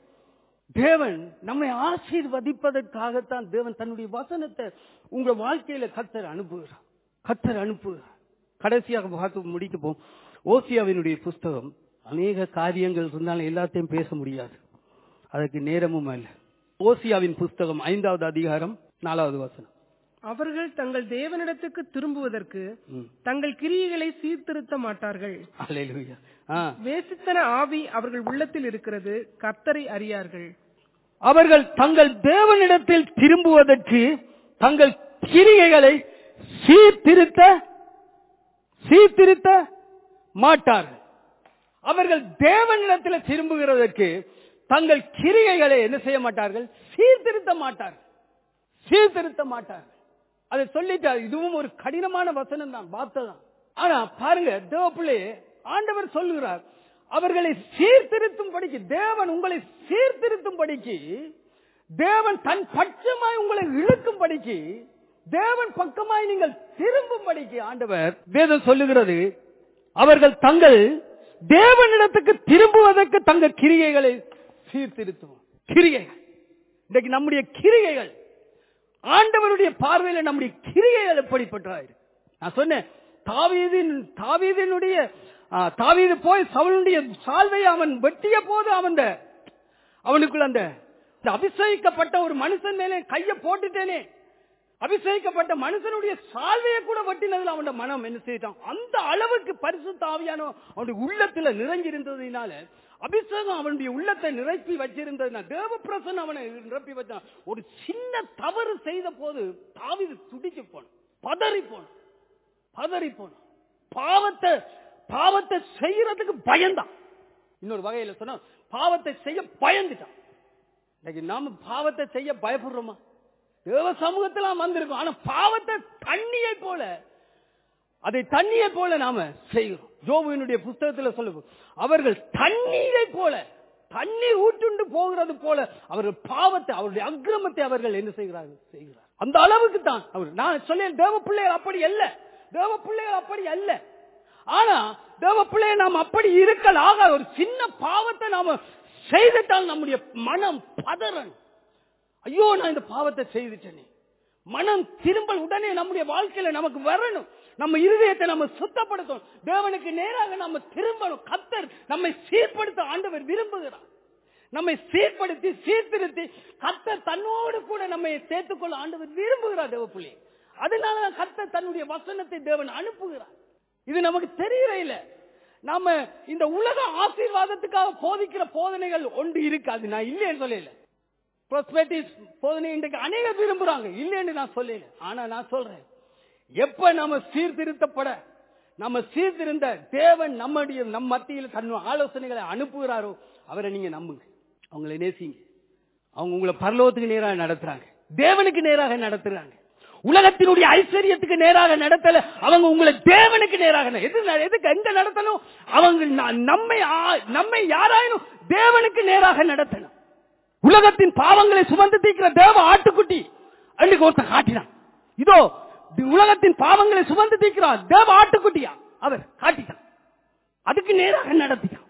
தேவன் நம்மை ஆசீர்வதிப்பதற்காகத்தான் தேவன் தன்னுடைய வசனத்தை உங்க வாழ்க்கையில கர்த்தர் அனுப்புகிறார். கர்த்தர் அனுப்புகிறார். கடைசியாக பார்த்து முடிக்க போம். ஓசியாவினுடைய புஸ்தகம். அநேக காரியங்கள் இருந்தாலும் எல்லாத்தையும் பேச முடியாது, அதற்கு நேரமும் அல்ல. ஓசியாவின் புஸ்தகம் ஐந்தாவது அதிகாரம் நாலாவது வசனம். அவர்கள் தங்கள் தேவனிடத்துக்கு திரும்புவதற்கு தங்கள் கிரியைகளை சீர்திருத்த மாட்டார்கள். அல்லேலூயா. வேசித்தன ஆவி அவர்கள் உள்ளத்தில் இருக்கிறது, கர்த்தரை அறியார்கள். அவர்கள் தங்கள் தேவனிடத்தில் திரும்புவதற்கு தங்கள் கிரியைகளை சீர்திருத்த சீர்திருத்த மாட்டார்கள். அவர்கள் தேவனிடத்தில் திரும்புகிறதற்கு தங்கள் கிரியைகளை என்ன செய்ய மாட்டார்கள், சீர்திருத்த மாட்டார்கள். சீர்திருத்த மாட்டார்கள். அதை சொல்லிட்டார். இதுவும் ஒரு கடினமான வசனம் தான், வார்த்தை தான். ஆனா பாருங்க, தேவப்பிள்ளை ஆண்டவர் சொல்லுகிறார், அவர்களை சீர்திருத்தும் படிக்கு, தேவன் உங்களை சீர்திருத்தும் படிக்கு, தேவன் தன் பட்சமாய் உங்களை இழுக்கும் படிக்கு, தேவன் பக்கமாய் நீங்கள் திரும்பும் படிக்கு ஆண்டவர் வேதம் சொல்லுகிறது. அவர்கள் தங்கள் தேவனிடத்துக்கு திரும்புவதற்கு தங்கள் கிரியைகளை சீர்திருத்துவோம். கிரியைகள் இன்றைக்கு நம்முடைய கிரியைகள் ஆண்டவருடைய பார்வையில் நம்முடைய கிரியைகள் எப்படிப்பட்டது? நான் சொன்னேன், தாவீதின் தாவீதினுடைய தாவீது போய் சவுலுடைய சால்வையை அவன் வெட்டிய போது அவன் அவனுக்குள்ள அந்த அபிஷேகிக்கப்பட்ட ஒரு மனுஷன் மேலே கையை போட்டுட்டேனே, அபிஷேகிக்கப்பட்ட மனுஷனுடைய சால்வையை கூட வெட்டினதில் அவனுடைய மனம் என்ன செய்தான், அந்த அளவுக்கு பரிசுத்த ஆவியான அவனுடைய உள்ளத்துல நிறைஞ்சிருந்ததுனால, அபிஷேகம் அவனுடைய உள்ளத்தை நிரப்பி வச்சிருந்ததுனால, தேவ பிரசன்னம் அவனை நிரப்பி வச்சான். ஒரு சின்ன தவறு செய்த போது தாவீது துடிச்சு போன, பதறி போன பதறி போன பாவத்தை பாவத்தை செய்யறதுக்கு பயந்தான். இன்னொரு வகையில சொன்னா பாவத்தை செய்ய பயந்துட்டான். இன்னைக்கு நாம பாவத்தை செய்ய பயப்படுறோமா? தேவ சமூகத்தில் வந்திருக்கோம், ஆனா பாவத்தை தண்ணியை போல அதை தண்ணியை போல நாம செய்கிறோம். யோபுவினுடைய புஸ்தகத்தில் சொல்லுவோம், அவர்கள் தண்ணீரை போல தண்ணீர் ஊற்றுண்டு போகிறது போல அவர்கள் பாவத்தை, அவருடைய அக்கிரமத்தை அவர்கள் என்ன செய்கிறார்கள் செய்கிறார். அந்த அளவுக்கு தான் அவர். நான் சொல்ல தேவ பிள்ளைகள் அப்படி அல்ல, தேவ பிள்ளைகள் அப்படி அல்ல. ஆனா தேவ பிள்ளைகள் நாம் அப்படி இருக்கலாம். ஒரு சின்ன பாவத்தை நாம செய்துட்டால் நம்முடைய மனம் பதறன். ஐயோ நான் இந்த பாவத்தை செய்துட்டேனே. மனம் திரும்பல் உடனே நம்முடைய வாழ்க்கையில நமக்கு வரணும். நம்ம இருதயத்தை நம்ம சுத்தப்படுத்தணும். தேவனுக்கு நேராக நம்ம திரும்பணும். கர்த்தர் நம்மை சீர்படுத்த ஆண்டவர் விரும்புகிறார். நம்மை சீர்படுத்தி சீர்திருத்தி கர்த்தர் தன்னோடு கூட நம்மை சேர்த்துக்கொள்ள ஆண்டவர் விரும்புகிறார் தேவ பிள்ளை. அதனால கர்த்தர் தன்னுடைய வசனத்தை தேவன் அனுப்புகிறார். இது நமக்கு தெரியற இல்ல. நாம இந்த உலக ஆசீர்வாதத்துக்காக போதிக்கிற போதனைகள் ஒன்று இருக்கு. அது நான் இல்லைன்னு சொல்லல. போதனை இன்றைக்கு அநேகர் விரும்புறாங்க, இல்லைன்னு நான் சொல்லல. ஆனா நான் சொல்றேன், எப்ப நம்ம சீர்திருத்தப்பட நம்ம சீர்திருந்த தேவன் நம்முடைய நம் மத்தியில் தன் ஆலோசனைகளை அனுப்புகிறாரோ அவரை நீங்க நம்புங்க. அவங்களை நேசிங்க. அவங்க உங்களை பரலோகத்துக்கு நேராக நடத்துறாங்க, தேவனுக்கு நேராக நடத்துறாங்க. உலகத்தினுடைய ஐஸ்வர்யத்துக்கு நேராக நடத்தல, அவங்க உங்களை தேவனுக்கு நேராக எதுக்கு எந்த நடத்தணும்? அவங்க நம்மை நம்மை யாராயினும் தேவனுக்கு நேராக நடத்தணும். உலகத்தின் பாவங்களை சுமந்து தீர்க்கிற தேவ ஆட்டுக்குட்டி அன்னைக்கு ஒருத்தன் காட்டினான். இதோ உலகத்தின் பாவங்களை சுமந்து தீர்க்கிறார் தேவ ஆட்டுக்குட்டியா அவர் காட்டிட்டான். அதுக்கு நேராக நடத்திட்டான்.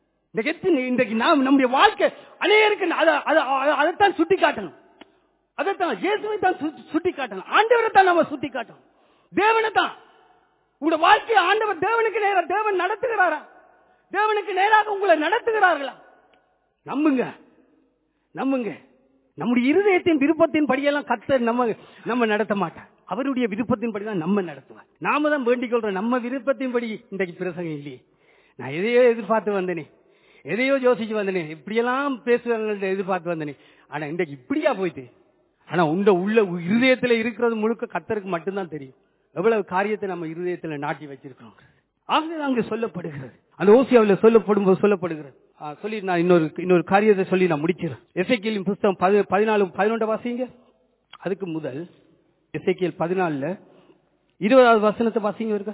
இன்றைக்கு நாம் நம்முடைய வாழ்க்கை அநேகருக்கு அதைத்தான் சுட்டி காட்டணும். அதைத்தான் இயேசுவை தான் சுட்டி காட்டணும். ஆண்டவரை தான் நம்ம சுட்டி காட்டணும். தேவனை தான். உங்க வாழ்க்கையை ஆண்டவர் தேவனுக்கு நேராக தேவன் நடத்துகிறாரா? தேவனுக்கு நேராக உங்களை நடத்துகிறார்களா? நம்புங்க, நம்புங்க. நம்முடைய இருதயத்தின் விருப்பத்தின் படியெல்லாம் கர்த்தர் நம்ம நம்ம நடத்த மாட்டார். அவருடைய விருப்பத்தின் படி தான் நம்ம நடத்துவார். நாம தான் வேண்டிக் கொள்றோம். நம்ம விருப்பத்தின் படி இன்றைக்கு பிரசங்கம் இல்லையே. நான் எதையோ எதிர்பார்த்து வந்தேனே, எதையோ யோசிச்சு வந்தனே, இப்படியெல்லாம் பேசுவாங்க எதிர்பார்த்து வந்தனே. ஆனா இன்றைக்கு இப்படியா போயிட்டு. ஆனா உண்ட உள்ள இருதயத்துல இருக்கிறது முழுக்க கர்த்தருக்கு மட்டும்தான் தெரியும். எவ்வளவு காரியத்தை நம்ம இருதயத்துல நாட்டி வச்சிருக்கோம். ஆகவே அங்கு சொல்லப்படுகிறது, அந்த ஓசியாவில் சொல்லப்படும் போது சொல்லப்படுகிறது. சொல்லி நான் இன்னொரு இன்னொரு காரியத்தை சொல்லி நான் முடிக்கிறேன். எசேக்கியேலின் புத்தகம் பதினாலு பதினொன்று வாசிங்க. அதுக்கு முதல் எசேக்கியேல் பதினாலுல இருபதாவது வசனத்தை வாசிங்க. இருக்க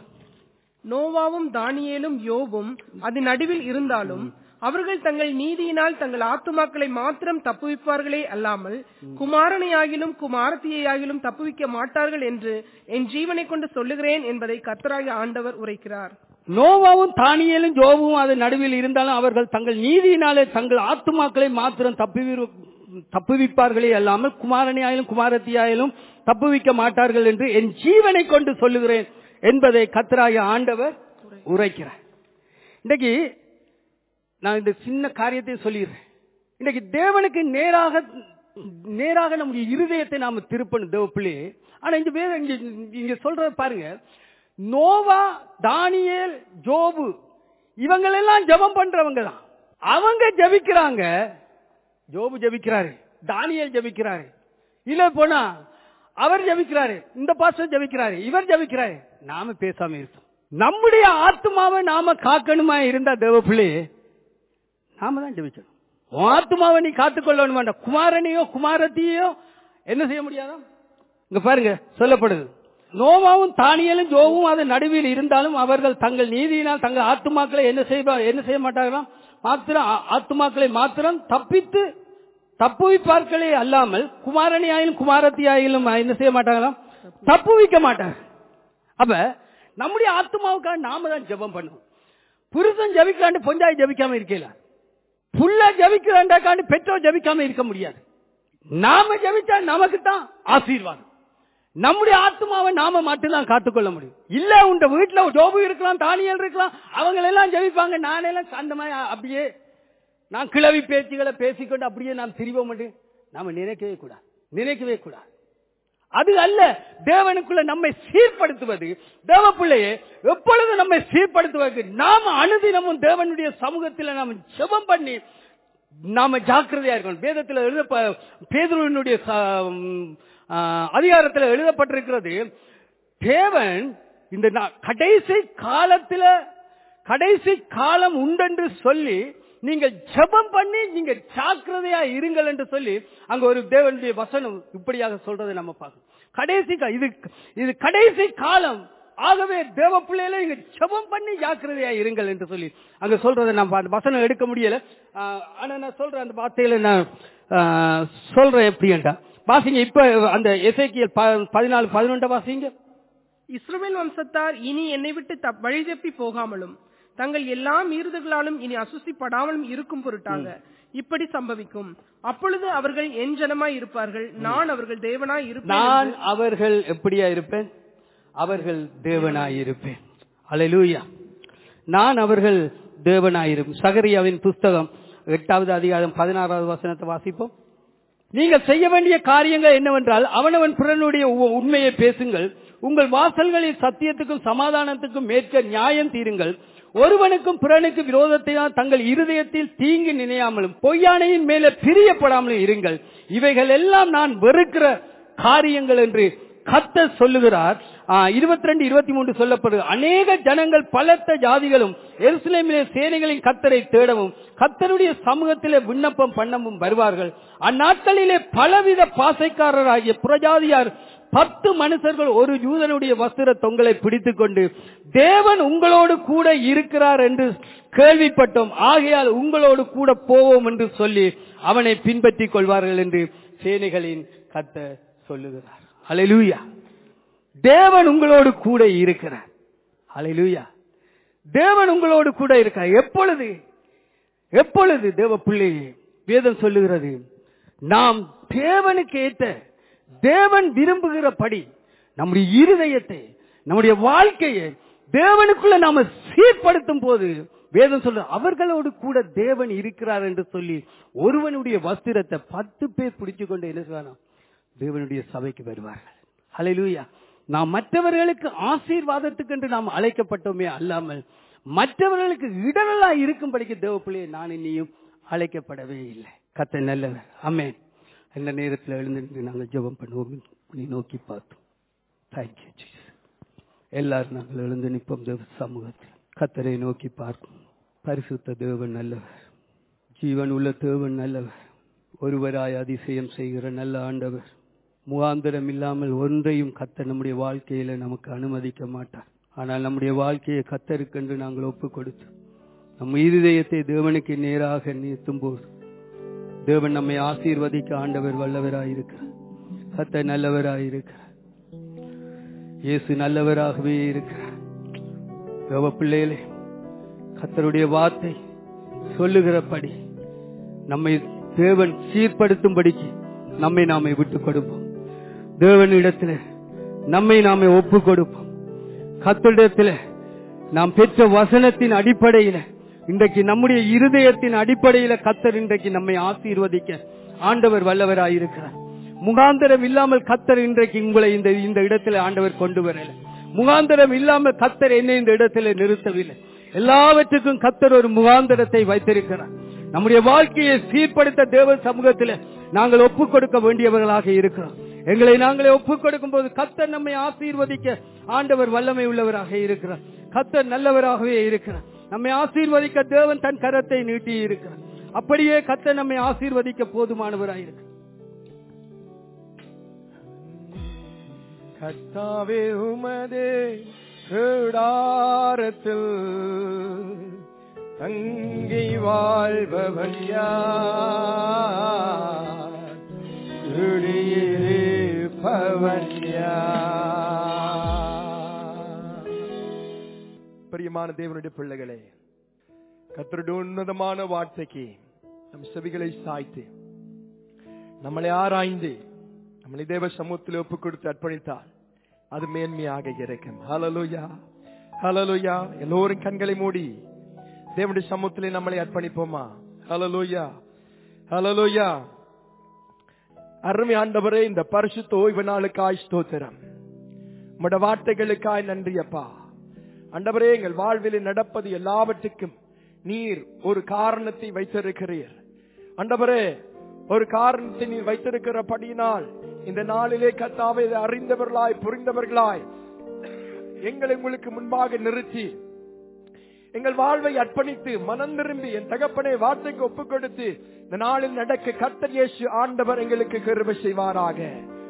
நோவாவும் தானியேலும் யோபும் அது நடுவில் இருந்தாலும் அவர்கள் தங்கள் நீதியினால் தங்கள் ஆத்துமாக்களை மாத்திரம் தப்புவிப்பார்களே அல்லாமல் குமாரனையாகிலும் குமாரத்தியாகிலும் தப்புவிக்க மாட்டார்கள் என்று என் ஜீவனை கொண்டு சொல்லுகிறேன் என்பதை கர்த்தராகிய ஆண்டவர் உரைக்கிறார். நோவாவும் தானியேலும் யோபும் அது நடுவில் இருந்தாலும் அவர்கள் தங்கள் நீதியினாலே தங்கள் ஆத்துமாக்களை மாத்திரம் தப்புவிப்பார்களே அல்லாமல் குமாரனையாயிலும் குமாரத்தியாயிலும் தப்புவிக்க மாட்டார்கள் என்று என் ஜீவனை கொண்டு சொல்லுகிறேன் என்பதை கர்த்தராகிய ஆண்டவர் உரைக்கிறார். இன்றைக்கு நான் இந்த சின்ன காரியத்தை சொல்லிடுறேன். இன்றைக்கு தேவனுக்கு நேராக நேராக நம்முடைய இருதயத்தை நாம திருப்பணும் தேவ பிள்ளையே. ஆனா இந்த வேற இங்க சொல்ற பாருங்க, நோவா தானியேல் யோபு இவங்களெல்லாம் ஜெபம் பண்றவங்க தான். அவங்க ஜெபிக்கிறாங்க, யோபு ஜெபிக்கிறாரு, தானியேல் ஜெபிக்கிறாரு, இல்ல போனா அவர் ஜெபிக்கிறாரு, இந்த பாஸ்டர் ஜெபிக்கிறாரு, இவர் ஜெபிக்கிறாரு. நாம பேசாம இருக்கோம். நம்முடைய ஆத்மாவை நாம காக்கணுமா இருந்தா தேவ பிள்ளையே நாம தான் ஜெபிக்கணும். ஆத்மாவை நீ காத்துக்கொள்ளணும் வேண்டாம். குமாரனையோ குமாரத்தையோ என்ன செய்ய முடியாதா? இங்க பாருங்க சொல்லப்படுது, நோவாவும் தானியேலும் யோபும் அது நடுவில் இருந்தாலும் அவர்கள் தங்கள் நீதியினால் தங்கள் ஆத்துமாக்களை என்ன செய்வார் என்ன செய்ய மாட்டார்களாம் மாத்திரம் ஆத்துமாக்களை மாத்திரம் தப்பித்து தப்புவிப்பார்களே அல்லாமல் குமாரணியாயிலும் குமாரத்தியாயிலும் என்ன செய்ய மாட்டாங்களாம் தப்புவிக்க மாட்டாங்க. அப்ப நம்முடைய ஆத்மாவுக்காக நாம தான் ஜெபம் பண்ணுவோம். புருஷன் ஜெபிக்காண்டு பொஞ்சாய் ஜெபிக்காம இருக்கல, புள்ள ஜெபிக்கிறாண்டாக்காண்டு பெற்றோர் ஜெபிக்காம இருக்க முடியாது. நாம ஜெபிச்சா நமக்கு தான் ஆசீர்வாதம். நம்முடைய ஆத்மாவை நாம மட்டும்தான் காத்துக்கொள்ள முடியும். இல்ல உண்ட வீட்டுல யோபு இருக்கலாம், தானியேல் இருக்கலாம், அவங்க எல்லாம் ஜெபிப்பாங்க, நானே எல்லாம் அந்த மாதிரி அப்படியே நான் கிளவி பேச்சுகளை பேசிக்கொண்டு அப்படியே நாம் திரிவோம் என்று நாம நினைக்கவே கூடாது, நினைக்கவே கூடாது. அது அல்ல தேவனுக்குள்ள நம்மை சீர்படுத்துவது. தேவ பிள்ளையே எப்பொழுது நம்மை சீர்படுத்துவது, நாம அனுதினமும் தேவனுடைய சமூகத்தில் நாம ஜெபம் பண்ணி நாம ஜாக்கிரதையா இருக்கணும். வேதத்தில் எழுத பேதுருவினுடைய அதிகாரத்தில் எழுதப்பட்டிருக்கிறது, தேவன் இந்த கடைசி காலத்துல கடைசி காலம் உண்டென்று சொல்லி நீங்கள் ஜெபம் பண்ணி நீங்க ஜாக்கிரதையா இருங்கள் என்று சொல்லி அங்க ஒரு தேவனுடைய வசனம் இப்படியாக சொல்றதை நம்ம பார்க்கணும். கடைசி இது இது கடைசி காலம், ஆகவே தேவ பிள்ளைகளை இங்க ஜெபம் பண்ணி ஜாக்கிரதையா இருங்கள் என்று சொல்லி அங்க சொல்றதை நான் அந்த வசனம் எடுக்க முடியல. ஆனா நான் சொல்றேன் அந்த வார்த்தையில நான் சொல்றேன் எப்படின்டா வாசிங்க. இப்ப அந்த எசேக்கியேல் பதினாலு பதினொன்று வாசிங்க. இஸ்ரவேல் வம்சத்தார் இனி என்னை விட்டு வழி தப்பி போகாமலும் தங்கள் எல்லா மீறுதல்களாலும் இனி அசுசிப்படாமலும் இருக்கும் பொருட்டாக இப்படி சம்பவிக்கும். அப்பொழுது அவர்கள் என் ஜனமாய் இருப்பார்கள், நான் அவர்கள் தேவனாய் இருப்பேன். நான் அவர்கள் எப்படியா இருப்பேன்? அவர்கள் தேவனாய் இருப்பேன். அல்லேலூயா. நான் அவர்கள் தேவனாய் இருப்பேன். சகரியாவின் புஸ்தகம் எட்டாவது அதிகாரம் பதினாறாவது வசனத்தை வாசிப்போம். நீங்கள் செய்ய வேண்டிய காரியங்கள் என்னவென்றால், அவனவன் பிறனுடைய உண்மையை பேசுங்கள், உங்கள் வாசல்களில் சத்தியத்துக்கும் சமாதானத்துக்கும் மேற்க நியாயம் தீருங்கள், ஒருவனுக்கும் பிறனுக்கு விரோதத்தை தங்கள் இருதயத்தில் தீங்கு நினையாமலும் பொய்யானையின் மேலே பிரியப்படாமலும் இருங்கள். இவைகள் எல்லாம் நான் வெறுக்கிற காரியங்கள் என்று கர்த்தர் சொல்லுகிறார். இருபத்தி ரெண்டு இருபத்தி மூன்று சொல்லப்படுது. அநேக ஜனங்கள் பலத்த ஜாதிகளும் எருசலேமிலே சேனைகளின் கர்த்தரை தேடவும் கர்த்தருடைய சமூகத்திலே விண்ணப்பம் பண்ணவும் வருவார்கள். அந்நாட்களிலே பலவித பாசைக்காரராகிய புறஜாதியார் பத்து மனுஷர்கள் ஒரு யூதனுடைய வஸ்திர தொங்கலை பிடித்துக் கொண்டு தேவன் உங்களோடு கூட இருக்கிறார் என்று கேள்விப்பட்டோம், ஆகையால் உங்களோடு கூட போவோம் என்று சொல்லி அவனை பின்பற்றிக் கொள்வார்கள் என்று சேனைகளின் கர்த்தர் சொல்லுகிறார். ஹல்லேலூயா. தேவன் உங்களோடு கூட இருக்கிறார். ஹல்லேலூயா. தேவன் உங்களோடு கூட இருக்கிறார். எப்பொழுது எப்பொழுது தேவ பிள்ளையே, வேதம் சொல்லுகிறது, நாம் தேவனுக்கு ஏற்ற தேவன் விரும்புகிறபடி நம்முடைய இருதயத்தை நம்முடைய வாழ்க்கையை தேவனுக்குள்ள நாம சீர்படுத்தும் போது வேதம் சொல்ற அவர்களோடு கூட தேவன் இருக்கிறார் என்று சொல்லி ஒருவனுடைய வஸ்திரத்தை பத்து பேர் பிடிச்சு கொண்டு என்ன செய்வாராம்? தேவனுடைய சபைக்கு வருவார்கள். ஹல்லேலூயா. நாம் மற்றவர்களுக்கு ஆசீர்வாதத்துக்கு என்று நாம் அழைக்கப்பட்டோமே அல்லாமல் மற்றவர்களுக்கு இடரலா இருக்கும்படிக்கு தேவ பிள்ளையை நான் இன்னையும் அழைக்கப்படவே இல்லை. கர்த்தர் நல்லவர். ஆமென். இந்த நேரத்தில் எழுந்து நாங்கள் ஜெபம் பண்ணுவோம். நோக்கி பார்த்தோம். Thank you Jesus. எல்லாரும் நாங்கள் எழுந்து நிற்போம் தேவ சமூகத்தில். கர்த்தரை நோக்கி பார்க்கும். பரிசுத்த தேவன் நல்லவர், ஜீவன் உள்ள தேவன் நல்லவர், ஒருவராய் அதிசயம் செய்கிற நல்ல ஆண்டவர். முகாந்திரம் இல்லாமல் ஒன்றையும் கர்த்தர் நம்முடைய வாழ்க்கையில நமக்கு அனுமதிக்க மாட்டார். ஆனால் நம்முடைய வாழ்க்கையை கர்த்தருக்கென்று நாங்கள் ஒப்பு கொடுத்து நம் இருதயத்தை தேவனுக்கு நேராக நிறுத்தும் போது தேவன் நம்மை ஆசீர்வதிக்க ஆண்டவர் வல்லவராயிருக்கிறார். கர்த்தர் நல்லவராயிருக்கிறார். இயேசு நல்லவராகவே இருக்கிறார். தேவ பிள்ளைகளே, கர்த்தருடைய வார்த்தை சொல்லுகிறபடி நம்மை தேவன் சீர்படுத்தும்படிக்கு நம்மை நாமே விட்டுக் கொடுப்போம். தேவனிடத்துல நம்மை நாமே ஒப்பு கொடுப்போம். கர்த்தரிடத்துல நாம் பெற்ற வசனத்தின் அடிப்படையில இன்றைக்கு நம்முடைய இருதயத்தின் அடிப்படையில கர்த்தர் இன்றைக்கு நம்மை ஆசீர்வதிக்க ஆண்டவர் வல்லவராயிருக்கிறார். முகாந்தரம் இல்லாமல் கர்த்தர் இன்றைக்கு உங்களை இந்த இந்த இடத்துல ஆண்டவர் கொண்டு வரல. முகாந்தரம் இல்லாமல் கர்த்தர் என்னை இந்த இடத்துல நிறுத்தவில்லை. எல்லாவற்றுக்கும் கர்த்தர் ஒரு முகாந்தரத்தை வைத்திருக்கிறார். நம்முடைய வாழ்க்கையை சீர்படுத்த தேவ சமூகத்தில் நாங்கள் ஒப்புக் கொடுக்க வேண்டியவர்களாக இருக்கிறோம். எங்களை நாங்களே ஒப்புக் கொடுக்கும் போது கர்த்தர் நம்மை ஆசீர்வதிக்க ஆண்டவர் வல்லமை உள்ளவராக இருக்கிறார். கர்த்தர் நல்லவராகவே இருக்கிறார். நம்மை ஆசீர்வதிக்க தேவன் தன் கரத்தை நீட்டி இருக்கிறார். அப்படியே கர்த்தர் நம்மை ஆசீர்வதிக்க போதுமானவராக இருக்கிறார். கர்த்தாவே உமதே கூடாரத்தில் தங்கி வாழ்பவன் யார்? குடியிருப்பவன் யார்? பிரியமான தேவனுடைய பிள்ளைகளே, கர்த்தருடைய உன்னதமான வார்த்தைக்கு நம் செவிகளை சாய்த்து நம்மளை ஆராய்ந்து நம்மளை தேவ சமூகத்தில் ஒப்புக் கொடுத்து அர்ப்பணித்தால் அது மேன்மையாக இருக்கும். ஹல்லேலூயா, ஹல்லேலூயா. எல்லோரும் கண்களை மூடி தேவனுடைய சமூகத்திலே நம்மளை அர்ப்பணிப்போமா? ஹல்லேலூயா, ஹல்லேலூயா. அருமை ஆண்டவரே, இந்த பரிசுத்த ஓய்வு நாளுக்காய் ஸ்தோத்திரம். உம்முடைய வார்த்தைகளுக்காய் நன்றி அப்பா. ஆண்டவரே, எங்கள் வாழ்வில் நடப்பது எல்லாவற்றுக்கும் நீர் ஒரு காரணத்தை வைத்திருக்கிறீர். ஆண்டவரே, ஒரு காரணத்தை நீர் வைத்திருக்கிறபடியினால் இந்த நாளிலே கர்த்தாவே அறிந்தவர்களாய் புரிந்தவர்களாய் எங்களை உங்களுக்கு முன்பாக நிறுத்தி எங்கள் வாழ்வை அர்ப்பணித்து மனம் திரும்பி என் தகப்பனை வார்த்தைக்கு ஒப்புக் கொடுத்து இந்த நாளில் நடக்க கர்த்தர் இயேசு ஆண்டவர் எங்களுக்கு கிருபை செய்வாராக.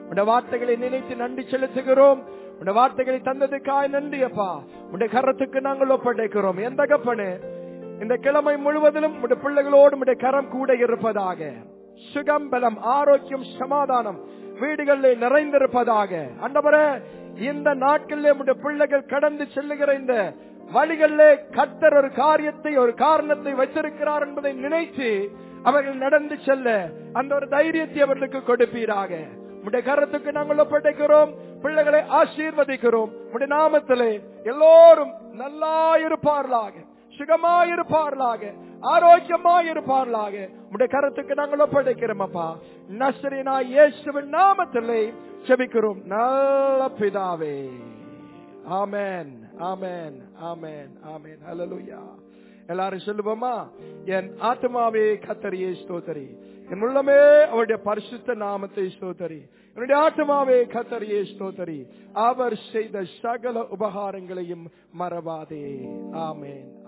உடைய வார்த்தைகளை நினைத்து நன்றி செலுத்துகிறோம். உடைய வார்த்தைகளை தந்ததுக்காய் நன்றி அப்பா. உடைய கரத்துக்கு நாங்கள் ஒப்படைக்கிறோம். எந்த கப்பனு இந்த கிழமை முழுவதிலும் உடைய பிள்ளைகளோடு உடைய கரம் கூட இருப்பதாக. சுகம், பலம், ஆரோக்கியம், சமாதானம் வீடுகளில் நிறைந்திருப்பதாக. ஆண்டவரே, இந்த நாட்களிலே உடைய பிள்ளைகள் கடந்து செல்லுகிற இந்த வழிகளிலே கர்த்தர் ஒரு காரியத்தை, ஒரு காரணத்தை வைத்திருக்கிறார் என்பதை நினைத்து அவர்கள் நடந்து செல்ல அந்த ஒரு தைரியத்தை அவர்களுக்கு கொடுப்பீராக. உடைய கரத்துக்கு நாங்கள் ஒப்படைக்கிறோம். பிள்ளைகளை ஆசீர்வதிக்கிறோம். உடைய நாமத்திலே எல்லோரும் நல்லா இருப்பார்களாக, சுகமாயிருப்பார்களாக, ஆரோக்கியமாயிருப்பார்களாக. உடைய கரத்துக்கு நாங்கள் ஒப்படைக்கிறோம் அப்பா. நசரேனாகிய இயேசுவின் நாமத்திலே ஜெபிக்கிறோம் நல்ல பிதாவே. ஆமென், ஆமென், ஆமென், ஆமென். ஹல்லேலூயா. எல்லாரும் சொல்லுவோமா? என் ஆத்மாவே கர்த்தரையே ஸ்தோத்திரி, என் உள்ளமே அவருடைய பரிசுத்த நாமத்தை ஸ்தோத்திரி. என்னுடைய ஆத்மாவே கர்த்தரையே ஸ்தோத்திரி, அவர் செய்த சகல உபகாரங்களையும் மறவாதே. ஆமென்.